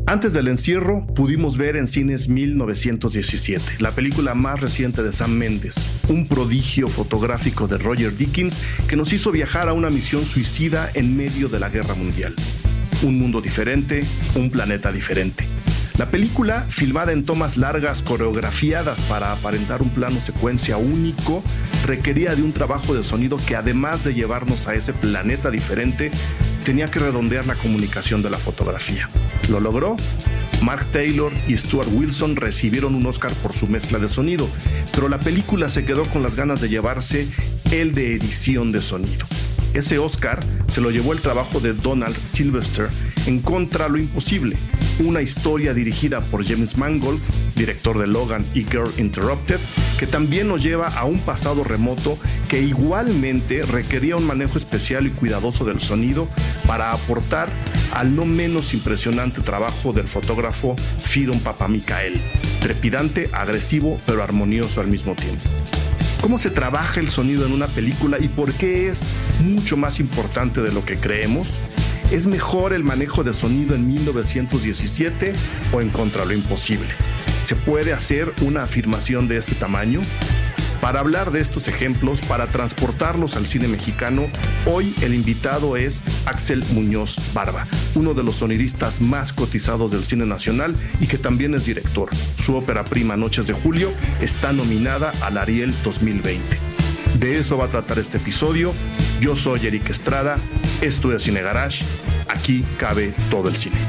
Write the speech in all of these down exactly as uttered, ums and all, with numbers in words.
Antes del encierro, pudimos ver en cines mil novecientos diecisiete, la película más reciente de Sam Mendes, un prodigio fotográfico de Roger Deakins que nos hizo viajar a una misión suicida en medio de la guerra mundial. Un mundo diferente, un planeta diferente. La película, filmada en tomas largas coreografiadas para aparentar un plano secuencia único, requería de un trabajo de sonido que, además de llevarnos a ese planeta diferente, tenía que redondear la comunicación de la fotografía. ¿Lo logró? Mark Taylor y Stuart Wilson recibieron un Oscar por su mezcla de sonido, pero la película se quedó con las ganas de llevarse el de edición de sonido. Ese Oscar se lo llevó el trabajo de Donald Sylvester en Contra lo Imposible, una historia dirigida por James Mangold, director de Logan y Girl Interrupted, que también nos lleva a un pasado remoto que igualmente requería un manejo especial y cuidadoso del sonido para aportar al no menos impresionante trabajo del fotógrafo Firon Papamikael, trepidante, agresivo, pero armonioso al mismo tiempo. ¿Cómo se trabaja el sonido en una película y por qué es mucho más importante de lo que creemos? ¿Es mejor el manejo de sonido en mil novecientos diecisiete o en Contra lo Imposible? ¿Se puede hacer una afirmación de este tamaño? Para hablar de estos ejemplos, para transportarlos al cine mexicano, hoy el invitado es Axel Muñoz Barba, uno de los sonidistas más cotizados del cine nacional y que también es director. Su ópera prima Noches de Julio está nominada al Ariel dos mil veinte. De eso va a tratar este episodio. Yo soy Eric Estrada, esto es Cine Garage, aquí cabe todo el cine.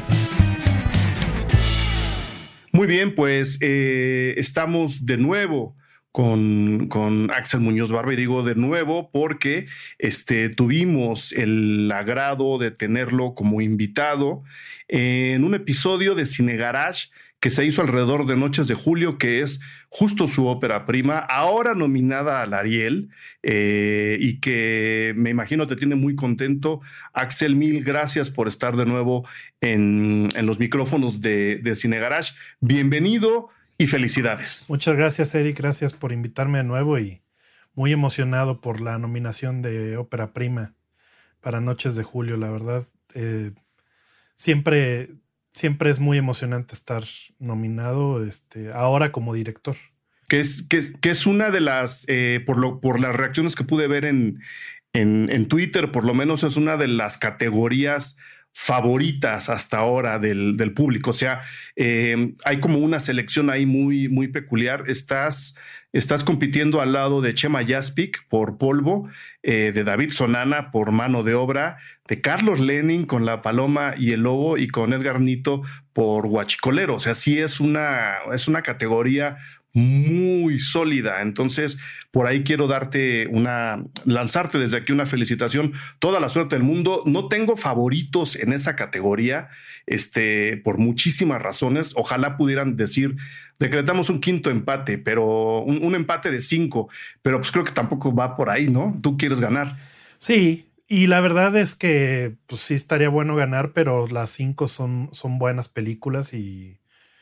Muy bien, pues eh, estamos de nuevo Con, con Axel Muñoz Barba, y digo de nuevo porque este, tuvimos el agrado de tenerlo como invitado en un episodio de Cine Garage que se hizo alrededor de Noches de Julio, que es justo su ópera prima, ahora nominada al Ariel, eh, y que me imagino te tiene muy contento. Axel, mil gracias por estar de nuevo en, en los micrófonos de, de Cine Garage. Bienvenido y felicidades. Muchas gracias, Eric. Gracias por invitarme de nuevo y muy emocionado por la nominación de ópera prima para Noches de Julio. La verdad, eh, siempre, siempre es muy emocionante estar nominado, este, ahora como director. Que es, que es, que es una de las, eh, por, lo, por las reacciones que pude ver en, en, en Twitter, por lo menos es una de las categorías favoritas hasta ahora del, del público. O sea, eh, hay como una selección ahí muy, muy peculiar. Estás, estás compitiendo al lado de Chema Yaspic por Polvo, eh, de David Sonana por Mano de Obra, de Carlos Lenin con La Paloma y el Lobo y con Edgar Nito por Huachicolero. O sea, sí es una, es una categoría muy sólida. Entonces, por ahí quiero darte una, lanzarte desde aquí una felicitación, toda la suerte del mundo. No tengo favoritos en esa categoría, este, por muchísimas razones. Ojalá pudieran decir, decretamos un quinto empate, pero un, un empate de cinco, pero pues creo que tampoco va por ahí, ¿no? Tú quieres ganar. Sí, y la verdad es que pues sí estaría bueno ganar, pero las cinco son, son buenas películas y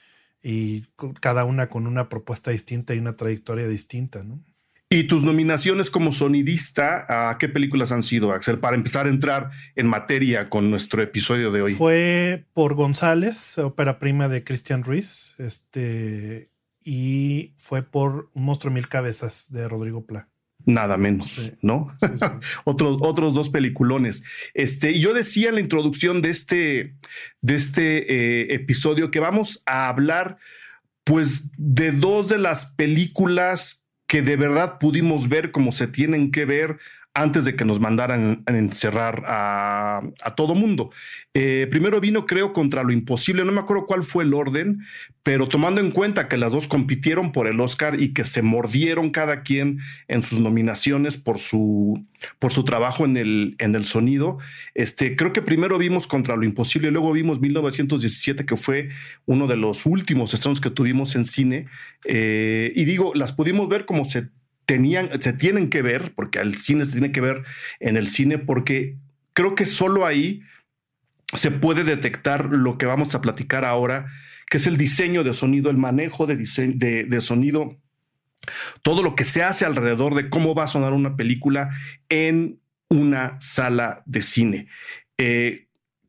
y cada una con una propuesta distinta y una trayectoria distinta, ¿no? ¿Y tus nominaciones como sonidista, a qué películas han sido, Axel? Para empezar a entrar en materia con nuestro episodio de hoy. Fue por González, ópera prima de Christian Ruiz, este, y fue por Un monstruo de mil cabezas de Rodrigo Plá. Nada menos, sí. ¿no? Sí, sí. otros, otros dos peliculones. Este, y yo decía en la introducción de este, de este eh, episodio que vamos a hablar, pues, de dos de las películas que de verdad pudimos ver como se tienen que ver antes de que nos mandaran a encerrar a, a todo mundo. Eh, primero vino, creo, Contra lo Imposible. No me acuerdo cuál fue el orden, pero tomando en cuenta que las dos compitieron por el Oscar y que se mordieron cada quien en sus nominaciones por su, por su trabajo en el, en el sonido, este, creo que primero vimos Contra lo Imposible y luego vimos mil novecientos diecisiete, que fue uno de los últimos estrenos que tuvimos en cine. Eh, y digo, las pudimos ver como se Tenían, se tienen que ver, porque al cine se tiene que ver en el cine, porque creo que solo ahí se puede detectar lo que vamos a platicar ahora, que es el diseño de sonido, el manejo de, diseño, de, de sonido, todo lo que se hace alrededor de cómo va a sonar una película en una sala de cine. Eh,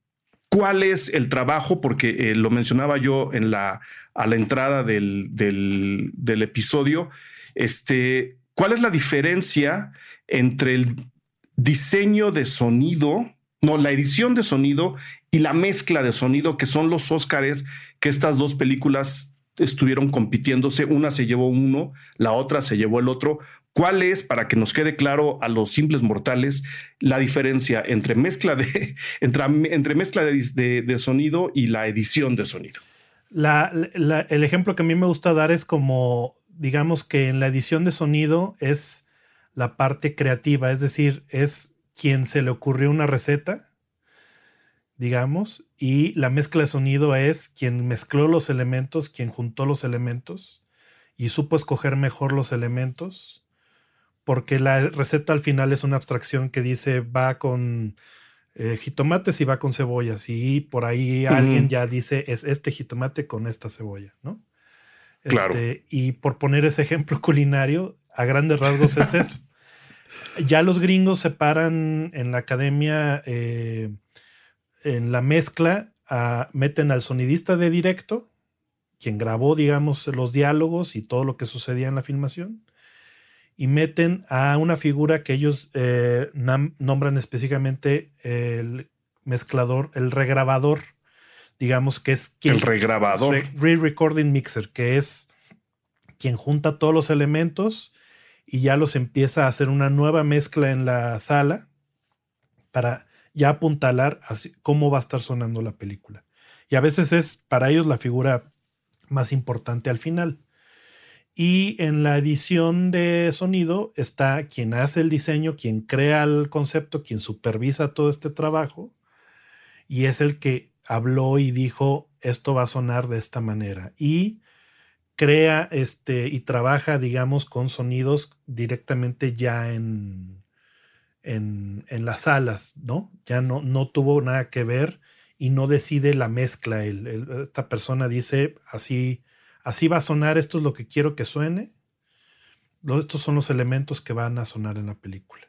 ¿Cuál es el trabajo? Porque eh, lo mencionaba yo en la, a la entrada del, del, del episodio. Este, ¿cuál es la diferencia entre el diseño de sonido, no, la edición de sonido y la mezcla de sonido, que son los Óscares que estas dos películas estuvieron compitiéndose? Una se llevó uno, la otra se llevó el otro. ¿Cuál es, para que nos quede claro a los simples mortales, la diferencia entre mezcla de, entre, entre mezcla de, de, de sonido y la edición de sonido? La, la, el ejemplo que a mí me gusta dar es como, digamos que en la edición de sonido es la parte creativa, es decir, es quien se le ocurrió una receta, digamos, y la mezcla de sonido es quien mezcló los elementos, quien juntó los elementos y supo escoger mejor los elementos, porque la receta al final es una abstracción que dice va con eh, jitomates y va con cebollas, y por ahí uh-huh. alguien ya dice es este jitomate con esta cebolla, ¿no? Claro. Este, y por poner ese ejemplo culinario, a grandes rasgos es eso. Ya los gringos separan en la academia, eh, en la mezcla, a, meten al sonidista de directo, quien grabó, digamos, los diálogos y todo lo que sucedía en la filmación, y meten a una figura que ellos eh, nam- nombran específicamente el mezclador, el regrabador, digamos que es quien... El regrabador. Re- re-recording mixer, que es quien junta todos los elementos y ya los empieza a hacer una nueva mezcla en la sala para ya apuntalar así cómo va a estar sonando la película. Y a veces es para ellos la figura más importante al final. Y en la edición de sonido está quien hace el diseño, quien crea el concepto, quien supervisa todo este trabajo, y es el que habló y dijo esto va a sonar de esta manera. Y crea este y trabaja, digamos, con sonidos directamente ya en, en, en las salas, ¿no? Ya no, no tuvo nada que ver y no decide la mezcla. El, el, esta persona dice así. Así va a sonar, esto es lo que quiero que suene. Estos son los elementos que van a sonar en la película.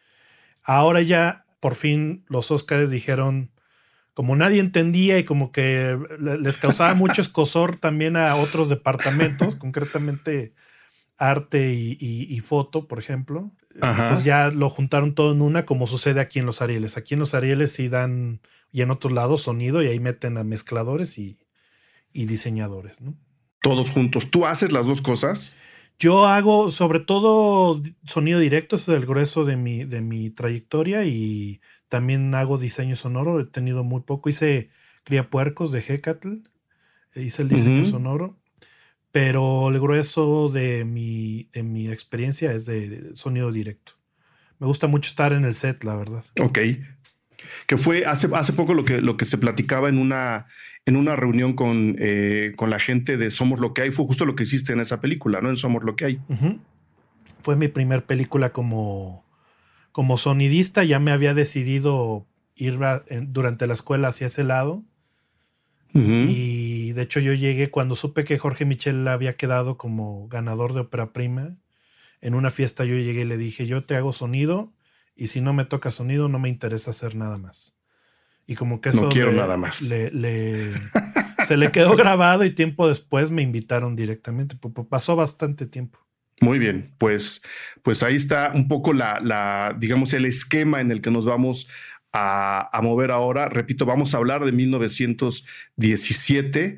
Ahora ya, por fin, los Óscares dijeron, como nadie entendía y como que les causaba mucho escozor también a otros departamentos, concretamente arte y, y, y foto, por ejemplo, Ajá. pues ya lo juntaron todo en una, como sucede aquí en los Arieles. Aquí en los Arieles sí dan, y en otros lados, sonido, y ahí meten a mezcladores y, y diseñadores, ¿no? Todos juntos. ¿Tú haces las dos cosas? Yo hago sobre todo sonido directo, ese es el grueso de mi, de mi trayectoria, y también hago diseño sonoro. He tenido muy poco. Hice Criapuercos de Hecatl, hice el diseño uh-huh. sonoro, pero el grueso de mi, de mi experiencia es de, de sonido directo. Me gusta mucho estar en el set, la verdad. Ok. Que fue hace, hace poco lo que, lo que se platicaba en una, en una reunión con, eh, con la gente de Somos Lo Que Hay. Fue justo lo que hiciste en esa película, ¿no? En Somos Lo Que Hay. Uh-huh. Fue mi primer película como, como sonidista. Ya me había decidido ir a, en, durante la escuela hacia ese lado. Uh-huh. Y de hecho yo llegué cuando supe que Jorge Michel había quedado como ganador de Ópera Prima. En una fiesta yo llegué y le dije, yo te hago sonido, y si no me toca sonido, no me interesa hacer nada más. Y como que eso no quiero le, nada más. Le, le, se le quedó grabado, y tiempo después me invitaron directamente. Pasó bastante tiempo. Muy bien, pues, pues ahí está un poco la, la, digamos, el esquema en el que nos vamos a, a mover ahora. Repito, vamos a hablar de mil novecientos diecisiete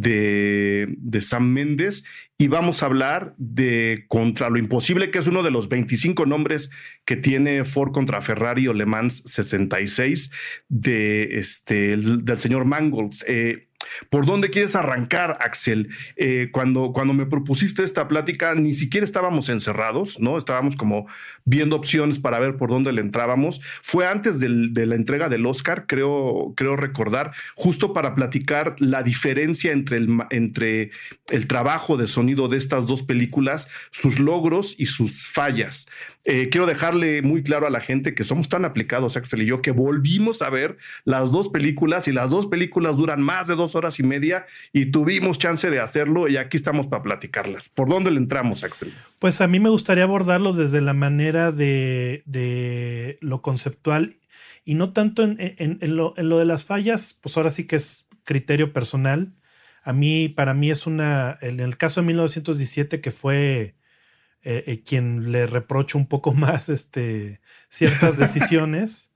de, de Sam Mendes, y vamos a hablar de Contra lo Imposible, que es uno de los veinticinco nombres que tiene Ford contra Ferrari o Le Mans sesenta y seis de este, del señor Mangold. Eh, ¿Por dónde quieres arrancar, Axel? Eh, cuando, cuando me propusiste esta plática, ni siquiera estábamos encerrados, ¿no? Estábamos como viendo opciones para ver por dónde le entrábamos. Fue antes del, de la entrega del Oscar, creo, creo recordar, justo para platicar la diferencia entre el, entre el trabajo de sonido de estas dos películas, sus logros y sus fallas. Eh, quiero dejarle muy claro a la gente que somos tan aplicados, Axel y yo, que volvimos a ver las dos películas, y las dos películas duran más de dos horas y media, y tuvimos chance de hacerlo, y aquí estamos para platicarlas. ¿Por dónde le entramos, Axel? Pues a mí me gustaría abordarlo desde la manera de, de lo conceptual Y no tanto en, en, en, lo, en lo de las fallas, pues ahora sí que es criterio personal. A mí, para mí es una, en el caso de mil novecientos diecisiete, que fue eh, eh, quien le reprocho un poco más este, ciertas decisiones,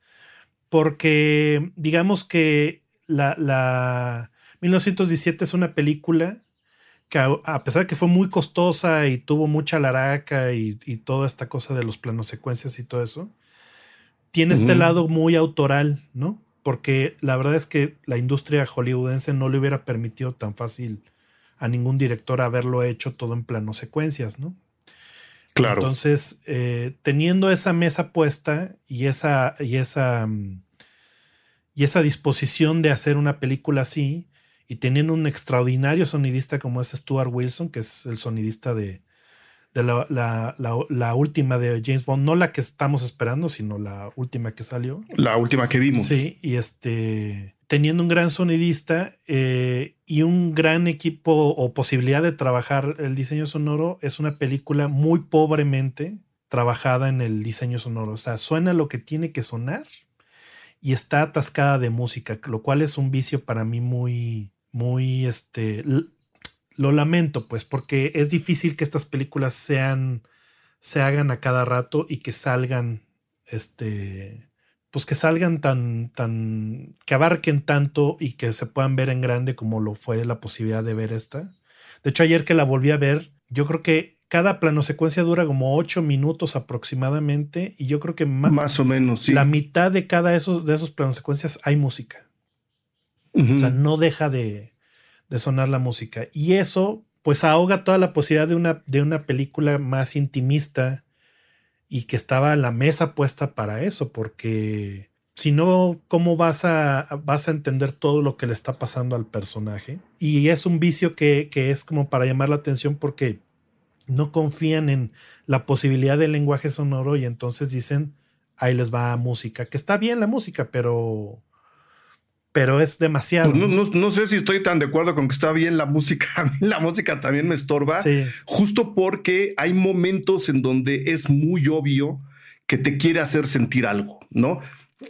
porque digamos que la, la mil novecientos diecisiete es una película que a, a pesar de que fue muy costosa y tuvo mucha laraca y, y toda esta cosa de los planos secuencias y todo eso, tiene este Uh-huh. lado muy autoral, ¿no? Porque la verdad es que la industria hollywoodense no le hubiera permitido tan fácil a ningún director haberlo hecho todo en plano secuencias, ¿no? Claro. Entonces, eh, teniendo esa mesa puesta y esa, y esa, y esa disposición de hacer una película así, y teniendo un extraordinario sonidista como es Stuart Wilson, que es el sonidista de, de la, la, la, la última de James Bond, no la que estamos esperando, sino la última que salió. La última que vimos. Sí, y este, teniendo un gran sonidista eh, y un gran equipo o posibilidad de trabajar el diseño sonoro, es una película muy pobremente trabajada en el diseño sonoro. O sea, suena lo que tiene que sonar y está atascada de música, lo cual es un vicio para mí muy, muy, este, lo lamento, pues, porque es difícil que estas películas sean, se hagan a cada rato y que salgan, este, pues que salgan tan, tan, que abarquen tanto y que se puedan ver en grande como lo fue la posibilidad de ver esta. De hecho, ayer que la volví a ver, yo creo que cada plano secuencia dura como ocho minutos aproximadamente y yo creo que ma- Más o menos, sí. la mitad de cada esos, de esos planos secuencias hay música. Uh-huh. O sea, no deja de, de sonar la música. Y eso, pues, ahoga toda la posibilidad de una, de una película más intimista y que estaba la mesa puesta para eso, porque si no, ¿cómo vas a, vas a entender todo lo que le está pasando al personaje? Y es un vicio que, que es como para llamar la atención porque no confían en la posibilidad del lenguaje sonoro y entonces dicen, ahí les va música, que está bien la música, pero... pero es demasiado. Pues no, no, no sé si estoy tan de acuerdo con que está bien la música. A mí la música también me estorba, Sí. justo porque hay momentos en donde es muy obvio que te quiere hacer sentir algo, ¿no?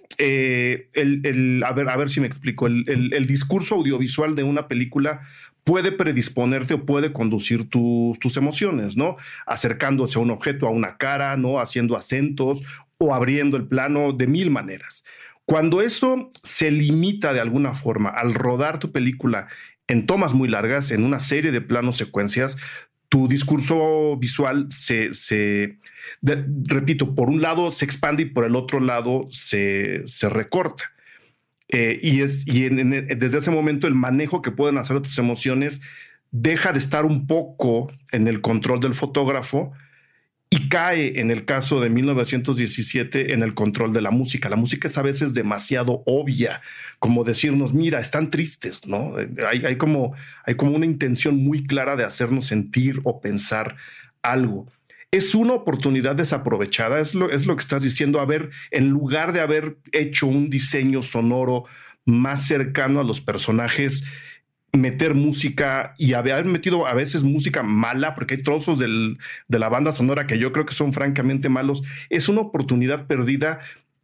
Eh, el, el, a, ver, a ver si me explico. El, el, el discurso audiovisual de una película puede predisponerte o puede conducir tu, tus emociones, ¿no? Acercándose a un objeto, a una cara, ¿no? Haciendo acentos o abriendo el plano de mil maneras. Cuando eso se limita de alguna forma al rodar tu película en tomas muy largas, en una serie de planos secuencias, tu discurso visual se, se de, repito, por un lado se expande y por el otro lado se, se recorta. Eh, y es, y en, en, desde ese momento el manejo que pueden hacer tus emociones deja de estar un poco en el control del fotógrafo y cae, en el caso de mil novecientos diecisiete, en el control de la música. La música es a veces demasiado obvia, como decirnos, mira, están tristes, ¿no? Hay, hay, como, hay como una intención muy clara de hacernos sentir o pensar algo. Es una oportunidad desaprovechada, es lo, es lo que estás diciendo. A ver, en lugar de haber hecho un diseño sonoro más cercano a los personajes, meter música y haber metido a veces música mala, porque hay trozos del, de la banda sonora que yo creo que son francamente malos, es una oportunidad perdida,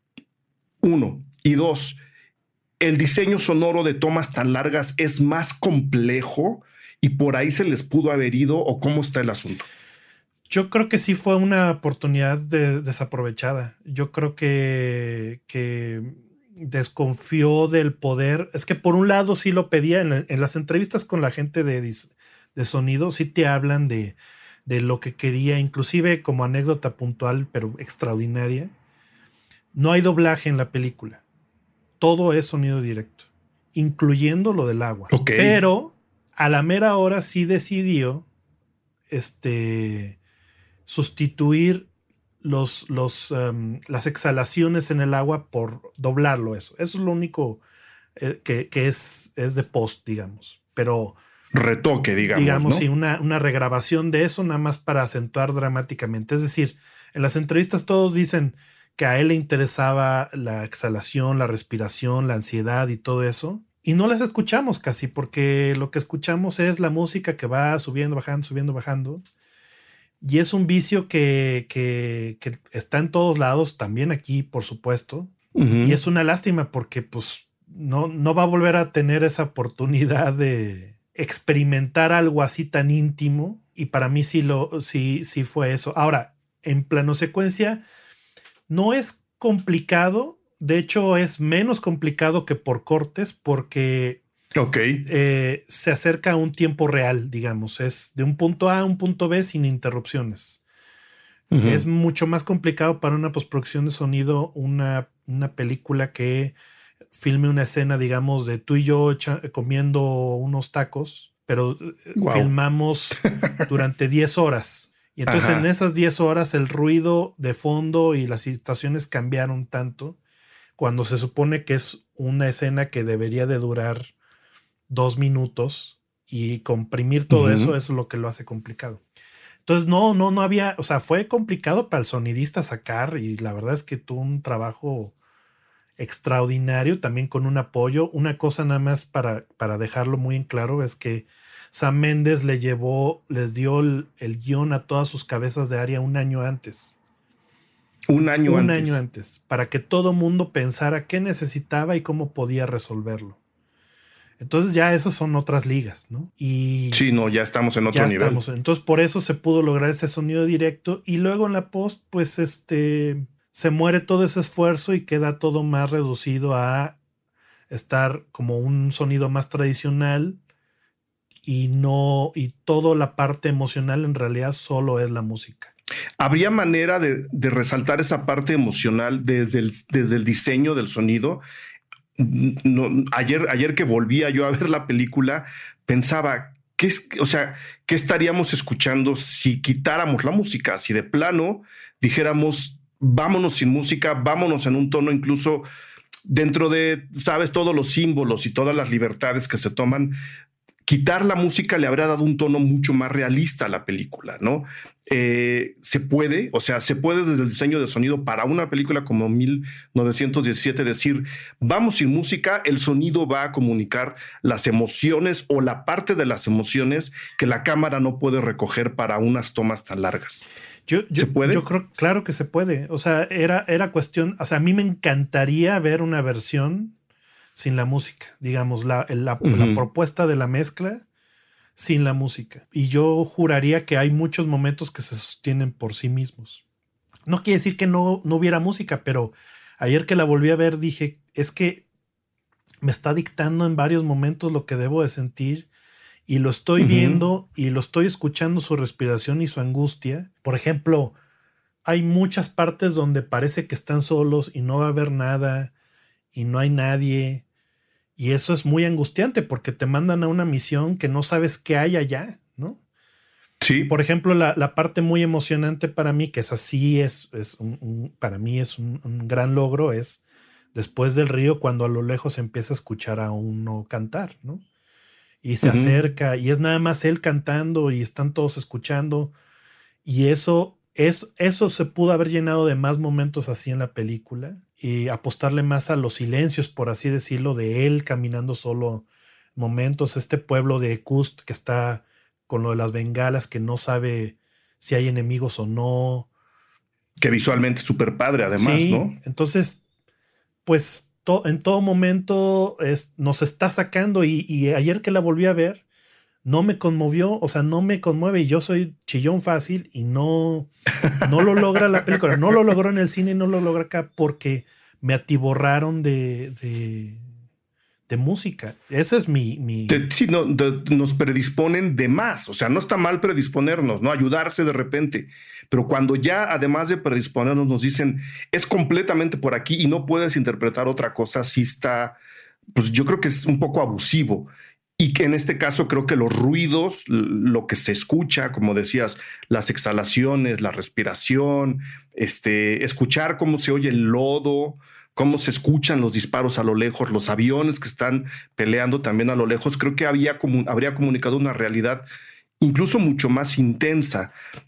uno. Y dos, el diseño sonoro de tomas tan largas es más complejo y por ahí se les pudo haber ido, ¿o cómo está el asunto? Yo creo que sí fue una oportunidad de, desaprovechada. Yo creo que, que desconfió del poder. Es que por un lado sí lo pedía en, la, en las entrevistas con la gente de, de sonido, sí te hablan de, de lo que quería, inclusive como anécdota puntual, pero extraordinaria. No hay doblaje en la película. Todo es sonido directo, incluyendo lo del agua. Okay. Pero a la mera hora sí decidió este, sustituir Los, los, um, las exhalaciones en el agua por doblarlo eso. Eso es lo único eh, que, que es, es de post, digamos. Pero... Retoque, digamos, Digamos, ¿no? sí, una, una regrabación de eso nada más para acentuar dramáticamente. Es decir, en las entrevistas todos dicen que a él le interesaba la exhalación, la respiración, la ansiedad y todo eso. Y no las escuchamos casi porque lo que escuchamos es la música que va subiendo, bajando, subiendo, bajando. Y es un vicio que, que, que está en todos lados, también aquí, por supuesto, Uh-huh. Y es una lástima porque pues no, no va a volver a tener esa oportunidad de experimentar algo así tan íntimo. Y para mí sí, lo, sí, sí fue eso. Ahora, en plano secuencia, no es complicado. De hecho, es menos complicado que por cortes porque okay. eh, se acerca a un tiempo real, digamos. Es de un punto A a un punto B sin interrupciones. Uh-huh. Es mucho más complicado para una postproducción de sonido una, una película que filme una escena, digamos, de tú y yo echa, comiendo unos tacos, pero wow. filmamos durante diez horas. Y entonces Ajá. en esas diez horas el ruido de fondo y las situaciones cambiaron tanto cuando se supone que es una escena que debería de durar dos minutos y comprimir todo uh-huh. eso, eso es lo que lo hace complicado. Entonces no, no, no había, o sea, fue complicado para el sonidista sacar y la verdad es que tuvo un trabajo extraordinario también con un apoyo. Una cosa nada más para, para dejarlo muy en claro es que Sam Mendes le llevó, les dio el, el guión a todas sus cabezas de área un año antes. Un año un antes. Un año antes, para que todo mundo pensara qué necesitaba y cómo podía resolverlo. Entonces ya esas son otras ligas, ¿no? Y sí, no, ya estamos en otro ya nivel. Estamos. Entonces por eso se pudo lograr ese sonido directo y luego en la post, pues este, se muere todo ese esfuerzo y queda todo más reducido a estar como un sonido más tradicional y no, y toda la parte emocional en realidad solo es la música. ¿Habría manera de, de resaltar esa parte emocional desde el, desde el diseño del sonido? No, ayer, ayer que volvía yo a ver la película, pensaba, ¿qué es, o sea, ¿qué estaríamos escuchando si quitáramos la música? Si de plano dijéramos, vámonos sin música, vámonos en un tono incluso dentro de, sabes, todos los símbolos y todas las libertades que se toman, quitar la música le habría dado un tono mucho más realista a la película, ¿no? Eh, se puede, o sea, se puede desde el diseño de sonido para una película como mil novecientos diecisiete decir, vamos sin música, el sonido va a comunicar las emociones o la parte de las emociones que la cámara no puede recoger para unas tomas tan largas. Yo, yo, ¿Se puede? Yo creo, claro que se puede. O sea, era, era cuestión, o sea, a mí me encantaría ver una versión sin la música, digamos, la, la, uh-huh. la propuesta de la mezcla sin la música. Y yo juraría que hay muchos momentos que se sostienen por sí mismos. No quiere decir que no, no hubiera música, pero ayer que la volví a ver dije, es que me está dictando en varios momentos lo que debo de sentir y lo estoy uh-huh. viendo y lo estoy escuchando su respiración y su angustia. Por ejemplo, hay muchas partes donde parece que están solos y no va a haber nada y no hay nadie. Y eso es muy angustiante porque te mandan a una misión que no sabes qué hay allá, ¿no? Sí. Por ejemplo, la, la parte muy emocionante para mí, que es así, es, es un, un, para mí es un, un gran logro, es después del río cuando a lo lejos empieza a escuchar a uno cantar, ¿no? Y se uh-huh. acerca y es nada más él cantando y están todos escuchando. Y eso, es, eso se pudo haber llenado de más momentos así en la película. Y apostarle más a los silencios, por así decirlo, de él caminando solo momentos. Este pueblo de Kust que está con lo de las bengalas, que no sabe si hay enemigos o no. Que visualmente es súper padre, además, sí, ¿no? Entonces, pues to, en todo momento es, nos está sacando y, y ayer que la volví a ver, no me conmovió, o sea, no me conmueve y yo soy chillón fácil y no, no lo logra la película, no lo logró en el cine y no lo logra acá porque me atiborraron de, de, de música. Ese es mi... mi... Te, sí, no, de, nos predisponen de más, o sea, no está mal predisponernos, ¿no? Ayudarse de repente, pero cuando ya además de predisponernos nos dicen es completamente por aquí y no puedes interpretar otra cosa, sí está, pues yo creo que es un poco abusivo. Y que en este caso creo que los ruidos, lo que se escucha, como decías, las exhalaciones, la respiración, este, escuchar cómo se oye el lodo, cómo se escuchan los disparos a lo lejos, los aviones que están peleando también a lo lejos, creo que había comun- habría comunicado una realidad incluso mucho más intensa.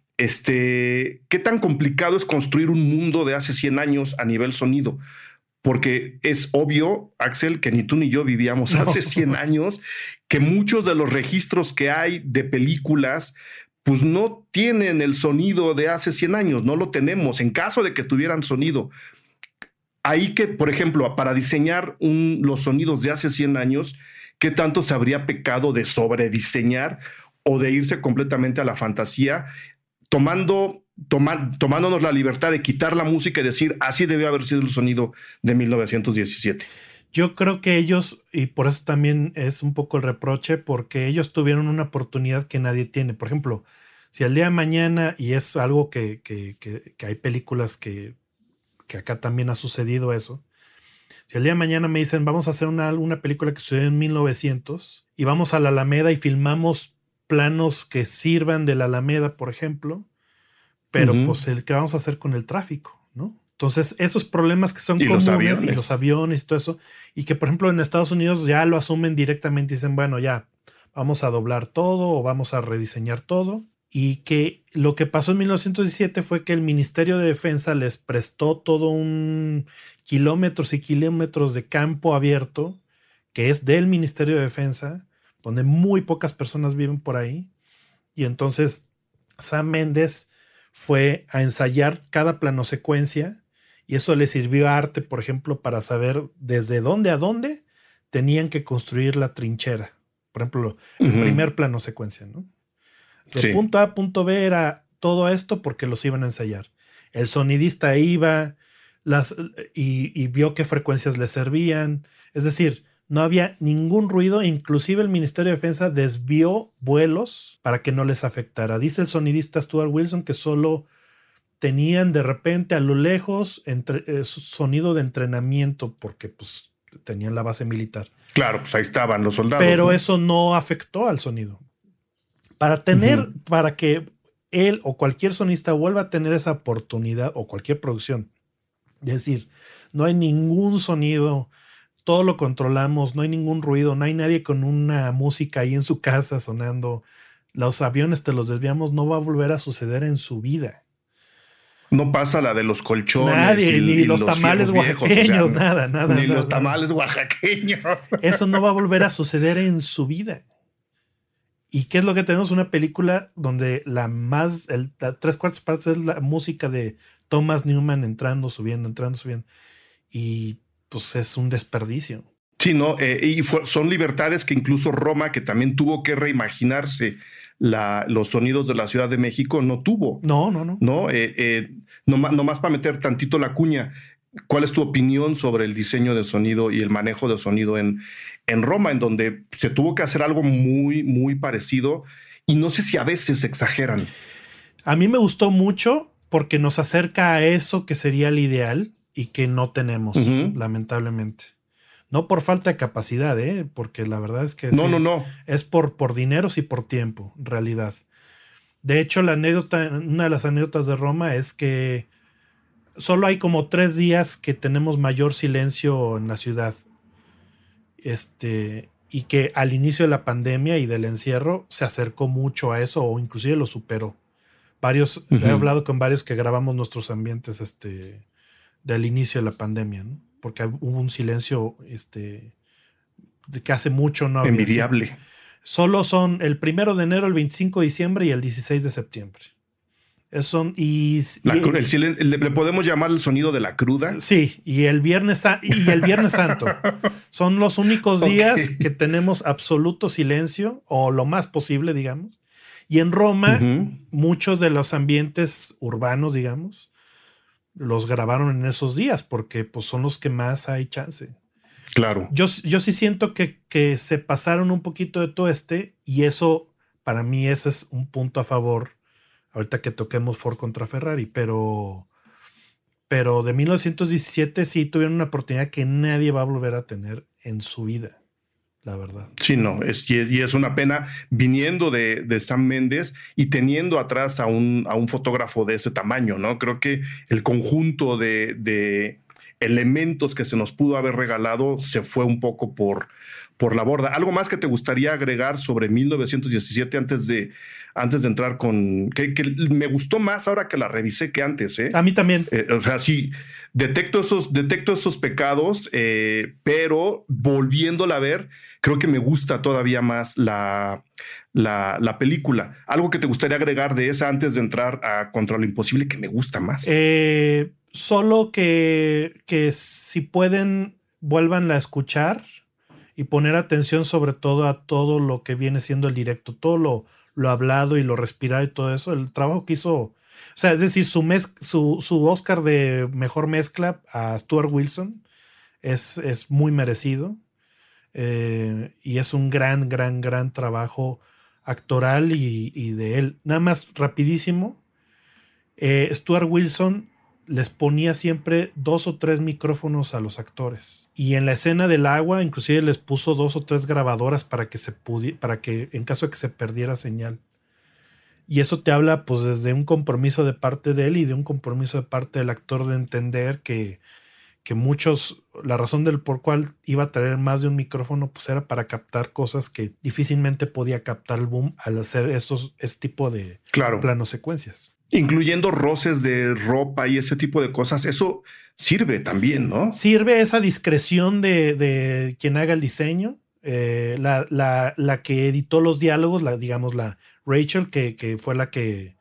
Este, ¿qué tan complicado es construir un mundo de hace cien años a nivel sonido? Porque es obvio, Axel, que ni tú ni yo vivíamos no. hace cien años, que muchos de los registros que hay de películas, pues no tienen el sonido de hace cien años, no lo tenemos. En caso de que tuvieran sonido, ahí que, por ejemplo, para diseñar un, los sonidos de hace cien años, ¿qué tanto se habría pecado de sobrediseñar o de irse completamente a la fantasía, tomando, toma, tomándonos la libertad de quitar la música y decir, así debió haber sido el sonido de mil novecientos diecisiete? Yo creo que ellos, y por eso también es un poco el reproche, porque ellos tuvieron una oportunidad que nadie tiene. Por ejemplo, si al día de mañana, y es algo que, que, que, que hay películas que que acá también ha sucedido eso. Si el día de mañana me dicen, vamos a hacer una, una película que sucedió en mil novecientos y vamos a la Alameda y filmamos planos que sirvan de la Alameda, por ejemplo, pero uh-huh. pues el que vamos a hacer con el tráfico, ¿no? Entonces, esos problemas que son y comunes los aviones. y los aviones y todo eso, y que, por ejemplo, en Estados Unidos ya lo asumen directamente y dicen, bueno, ya, vamos a doblar todo o vamos a rediseñar todo. Y que lo que pasó en mil novecientos diecisiete fue que el Ministerio de Defensa les prestó todo un kilómetros y kilómetros de campo abierto, que es del Ministerio de Defensa, donde muy pocas personas viven por ahí. Y entonces Sam Mendes fue a ensayar cada plano secuencia y eso le sirvió a arte, por ejemplo, para saber desde dónde a dónde tenían que construir la trinchera. Por ejemplo, el uh-huh. primer plano secuencia, ¿no? De sí. punto A a punto B era todo esto porque los iban a ensayar. El sonidista iba las, y, y vio qué frecuencias le servían. Es decir, no había ningún ruido. Inclusive el Ministerio de Defensa desvió vuelos para que no les afectara. Dice el sonidista Stuart Wilson que solo tenían de repente a lo lejos entre, eh, sonido de entrenamiento porque pues, tenían la base militar. Claro, pues ahí estaban los soldados. Pero ¿no? eso no afectó al sonido. Para tener, uh-huh. para que él o cualquier sonista vuelva a tener esa oportunidad o cualquier producción. Es decir, no hay ningún sonido, todo lo controlamos, no hay ningún ruido, no hay nadie con una música ahí en su casa sonando. Los aviones te los desviamos, no va a volver a suceder en su vida. No pasa la de los colchones. Nadie, y, ni y los, los tamales viejos, oaxaqueños, o sea, nada, nada. Ni nada, los tamales nada. oaxaqueños. Eso no va a volver a suceder en su vida. ¿Y qué es lo que tenemos? Una película donde la más, el, la tres cuartas partes es la música de Thomas Newman entrando, subiendo, entrando, subiendo. Y pues es un desperdicio. Sí, no, eh, y fue, son libertades que incluso Roma, que también tuvo que reimaginarse la, los sonidos de la Ciudad de México, no tuvo. No, no, no. No, eh, eh, nomás, nomás para meter tantito la cuña. ¿Cuál es tu opinión sobre el diseño de sonido y el manejo de sonido en, en Roma, en donde se tuvo que hacer algo muy, muy parecido? Y no sé si a veces exageran. A mí me gustó mucho porque nos acerca a eso que sería el ideal y que no tenemos, uh-huh. lamentablemente. No por falta de capacidad, ¿eh? Porque la verdad es que no, sí, no, no. es por, por dineros y por tiempo, en realidad. De hecho, la anécdota, una de las anécdotas de Roma es que solo hay como tres días que tenemos mayor silencio en la ciudad. Este, y que al inicio de la pandemia y del encierro se acercó mucho a eso o inclusive lo superó. Varios, uh-huh. he hablado con varios que grabamos nuestros ambientes este, del inicio de la pandemia, ¿no? Porque hubo un silencio este, de que hace mucho no había. Envidiable. Sido. Solo son el primero de enero, el veinticinco de diciembre y el dieciséis de septiembre. Son, y, la, y, el silen, le, le podemos llamar el sonido de la cruda. Sí, y el Viernes, y el viernes Santo. Son los únicos días okay. que tenemos absoluto silencio, o lo más posible, digamos. Y en Roma, uh-huh. muchos de los ambientes urbanos, digamos, los grabaron en esos días, porque pues, son los que más hay chance. Claro. Yo, yo sí siento que, que se pasaron un poquito de todo este, y eso, para mí, ese es un punto a favor. Ahorita que toquemos Ford contra Ferrari, pero, pero de mil novecientos diecisiete sí tuvieron una oportunidad que nadie va a volver a tener en su vida, la verdad. Sí, no, es, y es una pena viniendo de, de Sam Mendes y teniendo atrás a un, a un fotógrafo de ese tamaño, ¿no? Creo que el conjunto de, de elementos que se nos pudo haber regalado se fue un poco por, por la borda. ¿Algo más que te gustaría agregar sobre mil novecientos diecisiete antes de, antes de entrar con... Que, que me gustó más ahora que la revisé que antes, ¿eh? A mí también. Eh, o sea, sí, detecto esos, detecto esos pecados, eh, pero volviéndola a ver, creo que me gusta todavía más la, la, la película. ¿Algo que te gustaría agregar de esa antes de entrar a Contra lo Imposible que me gusta más? Eh... Solo que, que si pueden, vuelvan a escuchar y poner atención sobre todo a todo lo que viene siendo el directo, todo lo, lo hablado y lo respirado y todo eso, el trabajo que hizo, o sea, es decir, su, mez, su, su Oscar de mejor mezcla a Stuart Wilson es, es muy merecido, eh, y es un gran, gran, gran trabajo actoral y, y de él. Nada más rapidísimo, eh, Stuart Wilson les ponía siempre dos o tres micrófonos a los actores. Y en la escena del agua, inclusive les puso dos o tres grabadoras para que se pudi- para que en caso de que se perdiera señal. Y eso te habla pues desde un compromiso de parte de él y de un compromiso de parte del actor de entender que, que muchos, la razón del por cual iba a traer más de un micrófono pues era para captar cosas que difícilmente podía captar el boom al hacer estos, este tipo de claro. planos secuencias. Incluyendo roces de ropa y ese tipo de cosas, eso sirve también, ¿no? Sirve esa discreción de, de quien haga el diseño. Eh, la, la, la que editó los diálogos, la, digamos la Rachel, que, que fue la que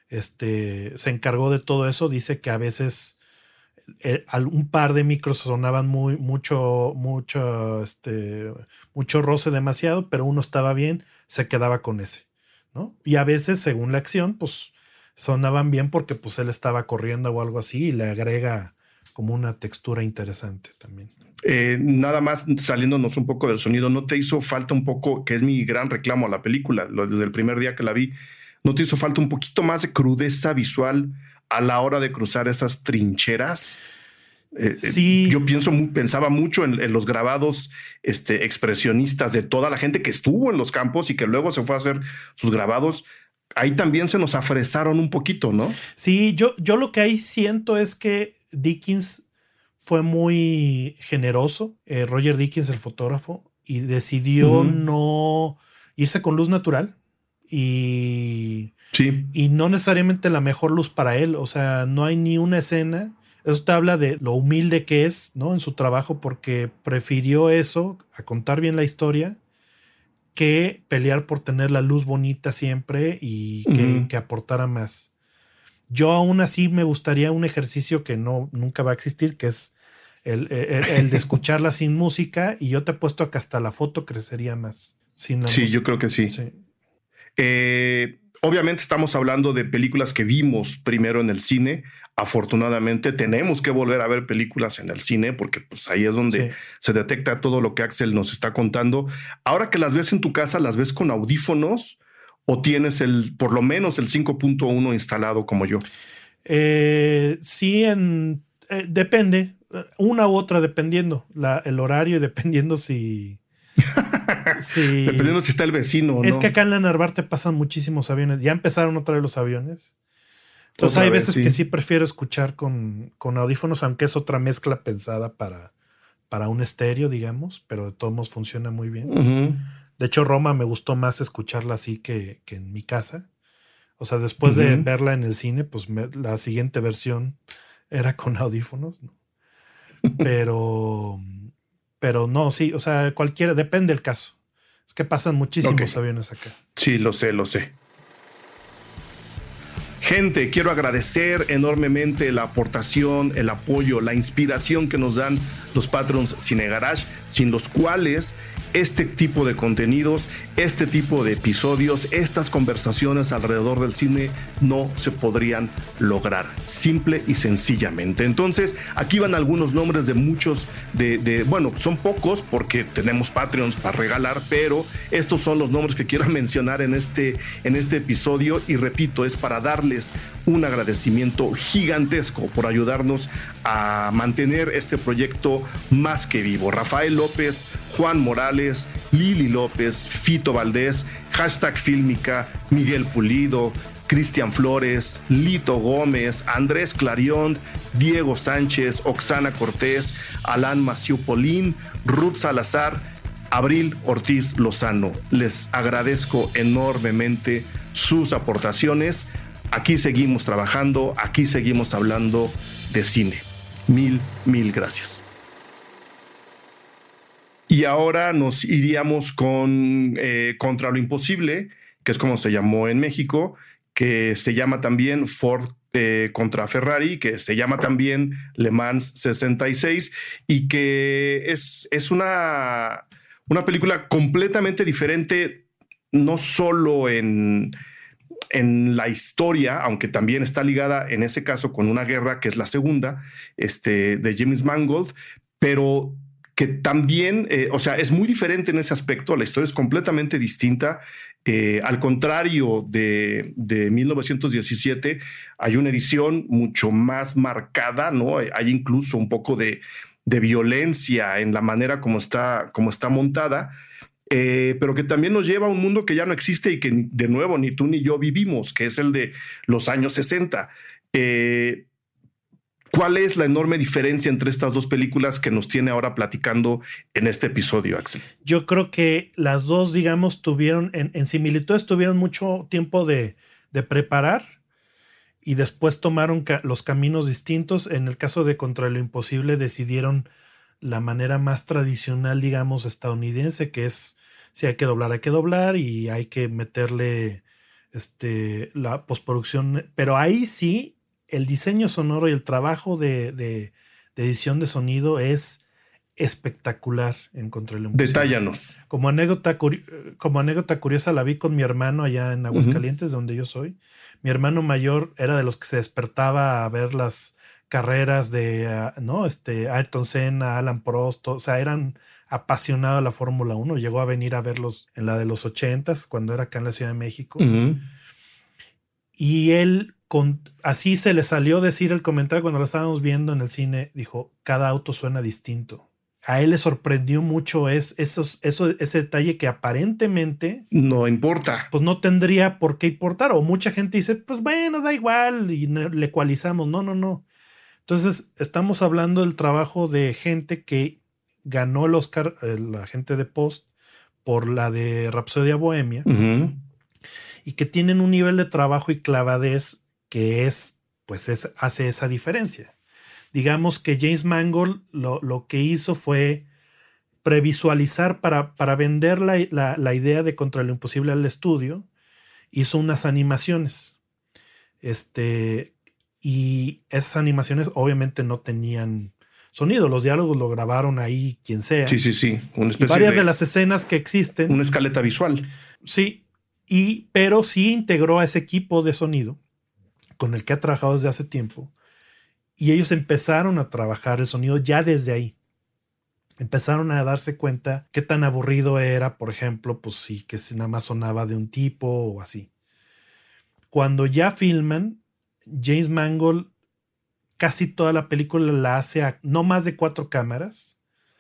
este, se encargó de todo eso, dice que a veces eh, un par de micros sonaban muy, mucho, mucho, este, mucho roce demasiado, pero uno estaba bien, se quedaba con ese, ¿no? Y a veces, según la acción, pues sonaban bien porque pues él estaba corriendo o algo así y le agrega como una textura interesante también. Eh, nada más saliéndonos un poco del sonido, ¿no te hizo falta un poco, que es mi gran reclamo a la película, lo, desde el primer día que la vi, ¿no te hizo falta un poquito más de crudeza visual a la hora de cruzar esas trincheras? Eh, sí. eh, yo pienso, pensaba mucho en, en los grabados este, expresionistas de toda la gente que estuvo en los campos y que luego se fue a hacer sus grabados. Ahí también se nos afresaron un poquito, ¿no? Sí, yo, yo lo que ahí siento es que Dickens fue muy generoso, eh, Roger Dickens, el fotógrafo, y decidió uh-huh. no irse con luz natural y, sí. y no necesariamente la mejor luz para él. O sea, no hay ni una escena. Eso te habla de lo humilde que es, ¿no? En su trabajo, porque prefirió eso, a contar bien la historia, que pelear por tener la luz bonita siempre y que, uh-huh. que aportara más. Yo aún así me gustaría un ejercicio que no, nunca va a existir, que es el, el, el de escucharla sin música, y yo te apuesto a que hasta la foto crecería más sin la sí, música. Yo creo que sí. sí. Eh, obviamente estamos hablando de películas que vimos primero en el cine. Afortunadamente tenemos que volver a ver películas en el cine porque pues ahí es donde sí. se detecta todo lo que Axel nos está contando. Ahora que las ves en tu casa, ¿las ves con audífonos o tienes el, por lo menos el cinco punto uno instalado como yo? Eh, sí, en, eh, depende. Una u otra, dependiendo la, el horario y dependiendo si... si dependiendo si está el vecino o es no. que acá en la Narvarte pasan muchísimos aviones. Ya empezaron otra vez los aviones. Entonces otra hay vez, veces sí. que sí prefiero escuchar con, con audífonos, aunque es otra mezcla pensada para, para un estéreo, digamos, pero de todos modos funciona muy bien. Uh-huh. De hecho, Roma me gustó más escucharla así que, que en mi casa. O sea, después uh-huh. de verla en el cine, pues me, la siguiente versión era con audífonos, ¿no? Pero, pero no, sí, o sea, cualquiera, depende del caso. Es que pasan muchísimos okay. aviones acá. Sí, lo sé, lo sé. Gente, quiero agradecer enormemente la aportación, el apoyo, la inspiración que nos dan los Patrons Cine Garage, sin los cuales este tipo de contenidos, este tipo de episodios, estas conversaciones alrededor del cine no se podrían lograr, simple y sencillamente. Entonces, aquí van algunos nombres de muchos, de, de bueno, son pocos porque tenemos Patreons para regalar, pero estos son los nombres que quiero mencionar en este, en este episodio y repito, es para darles un agradecimiento gigantesco por ayudarnos a mantener este proyecto más que vivo. Rafael López, Juan Morales, Lili López, Fito Valdés, hashtag Fílmica, Miguel Pulido, Cristian Flores, Lito Gómez, Andrés Clarion, Diego Sánchez, Oxana Cortés, Alan Maciú Polín, Ruth Salazar, Abril Ortiz Lozano. Les agradezco enormemente sus aportaciones. Aquí seguimos trabajando, aquí seguimos hablando de cine. Mil, mil gracias. Y ahora nos iríamos con eh, Contra lo Imposible, que es como se llamó en México, que se llama también Ford eh, contra Ferrari, que se llama también Le Mans sesenta y seis, y que es, es una, una película completamente diferente, no solo en, en la historia, aunque también está ligada en ese caso con una guerra que es la segunda, este, de James Mangold, pero que también, eh, o sea, es muy diferente en ese aspecto. La historia es completamente distinta. Eh, al contrario de, de mil novecientos diecisiete, hay una edición mucho más marcada, ¿no? Hay incluso un poco de, de violencia en la manera como está, como está montada, eh, pero que también nos lleva a un mundo que ya no existe y que, de nuevo, ni tú ni yo vivimos, que es el de los años sesenta. Eh, ¿Cuál es la enorme diferencia entre estas dos películas que nos tiene ahora platicando en este episodio, Axel? Yo creo que las dos, digamos, tuvieron, en, en similitudes, tuvieron mucho tiempo de, de preparar y después tomaron ca- los caminos distintos. En el caso de Contra lo Imposible decidieron la manera más tradicional, digamos, estadounidense, que es si hay que doblar, hay que doblar y hay que meterle este, la postproducción. Pero ahí sí, el diseño sonoro y el trabajo de, de, de edición de sonido es espectacular en Contra lo Imposible. Detállanos. Como anécdota, como anécdota curiosa, la vi con mi hermano allá en Aguascalientes, uh-huh. donde yo soy. Mi hermano mayor era de los que se despertaba a ver las carreras de uh, ¿no? este, Ayrton Senna, Alan Prost, o sea, eran apasionados de la Fórmula uno. Llegó a venir a verlos en la de los ochentas, cuando era acá en la Ciudad de México. Uh-huh. Y él, con, así se le salió decir el comentario cuando lo estábamos viendo en el cine, dijo, cada auto suena distinto. A él le sorprendió mucho es, esos, eso, ese detalle que aparentemente no importa. Pues no tendría por qué importar. O mucha gente dice, pues bueno, da igual y le ecualizamos. No, no, no. Entonces, estamos hablando del trabajo de gente que ganó el Oscar, eh, la gente de Post, por la de Rapsodia Bohemia, uh-huh. y que tienen un nivel de trabajo y clavadez que es, pues es, hace esa diferencia. Digamos que James Mangold lo, lo que hizo fue previsualizar para, para vender la, la, la idea de Contra lo Imposible al estudio. Hizo unas animaciones. Este, y esas animaciones obviamente no tenían sonido. Los diálogos lo grabaron ahí quien sea. Sí, sí, sí. Una especie y varias de, de las escenas que existen. Una escaleta visual. Sí, y, pero sí integró a ese equipo de sonido con el que ha trabajado desde hace tiempo. Y ellos empezaron a trabajar el sonido ya desde ahí. Empezaron a darse cuenta qué tan aburrido era, por ejemplo, pues sí, que si nada más sonaba de un tipo o así. Cuando ya filman, James Mangold casi toda la película la hace a no más de cuatro cámaras.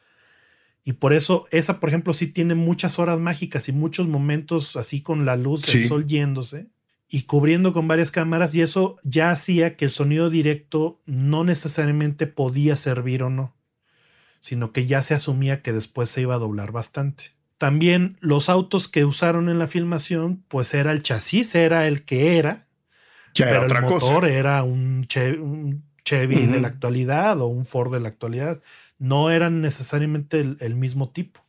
Y por eso esa, por ejemplo, sí tiene muchas horas mágicas y muchos momentos así con la luz del sí. sol yéndose y cubriendo con varias cámaras, y eso ya hacía que el sonido directo no necesariamente podía servir o no, sino que ya se asumía que después se iba a doblar bastante. También los autos que usaron en la filmación, pues era el chasis, era el que era, ya pero era otra el motor cosa. era un Chevy, un Chevy uh-huh. de la actualidad o un Ford de la actualidad. No eran necesariamente el, el mismo tipo.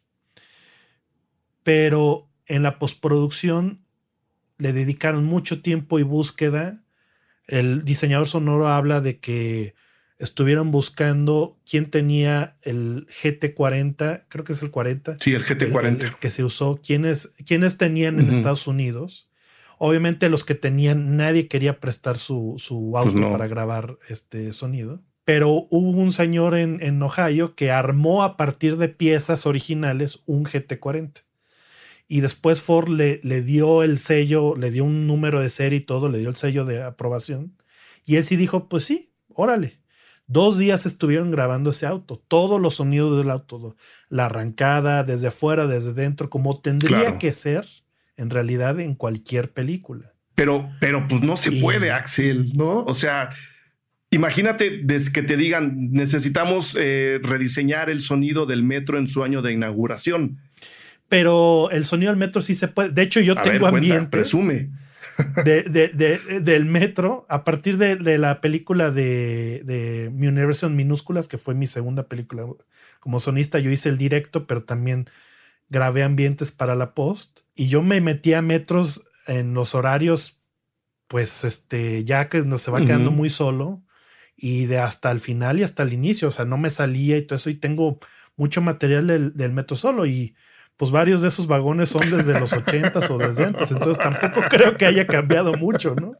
Pero en la postproducción le dedicaron mucho tiempo y búsqueda. El diseñador sonoro habla de que estuvieron buscando quién tenía el G T cuarenta, creo que es el cuarenta. Sí, el G T cuarenta. El, el que se usó, quiénes, quiénes tenían en uh-huh. Estados Unidos. Obviamente los que tenían, nadie quería prestar su, su auto pues no. para grabar este sonido. Pero hubo un señor en, en Ohio que armó a partir de piezas originales un G T cuarenta. Y después Ford le, le dio el sello, le dio un número de serie y todo, le dio el sello de aprobación. Y él sí dijo, pues sí, órale. Dos días estuvieron grabando ese auto, todos los sonidos del auto, la arrancada, desde afuera, desde dentro, como tendría claro. que ser en realidad en cualquier película. Pero, pero pues no se y... puede, Axel, ¿no? O sea, imagínate desde que te digan, necesitamos eh, rediseñar el sonido del metro en su año de inauguración. Pero el sonido del metro sí se puede. De hecho, yo a tengo ver, ambientes. Cuenta, presume. De, de, de, del metro, a partir de, de la película de, de Mi Universo en Minúsculas, que fue mi segunda película como sonista. Yo hice el directo, pero también grabé ambientes para la post. Y yo me metí a metros en los horarios pues este, ya que no se va quedando uh-huh. muy solo, y de hasta el final y hasta el inicio, o sea, no me salía y todo eso, y tengo mucho material del, del Metro Solo, y pues varios de esos vagones son desde los ochentas o desde antes, entonces tampoco creo que haya cambiado mucho, ¿no?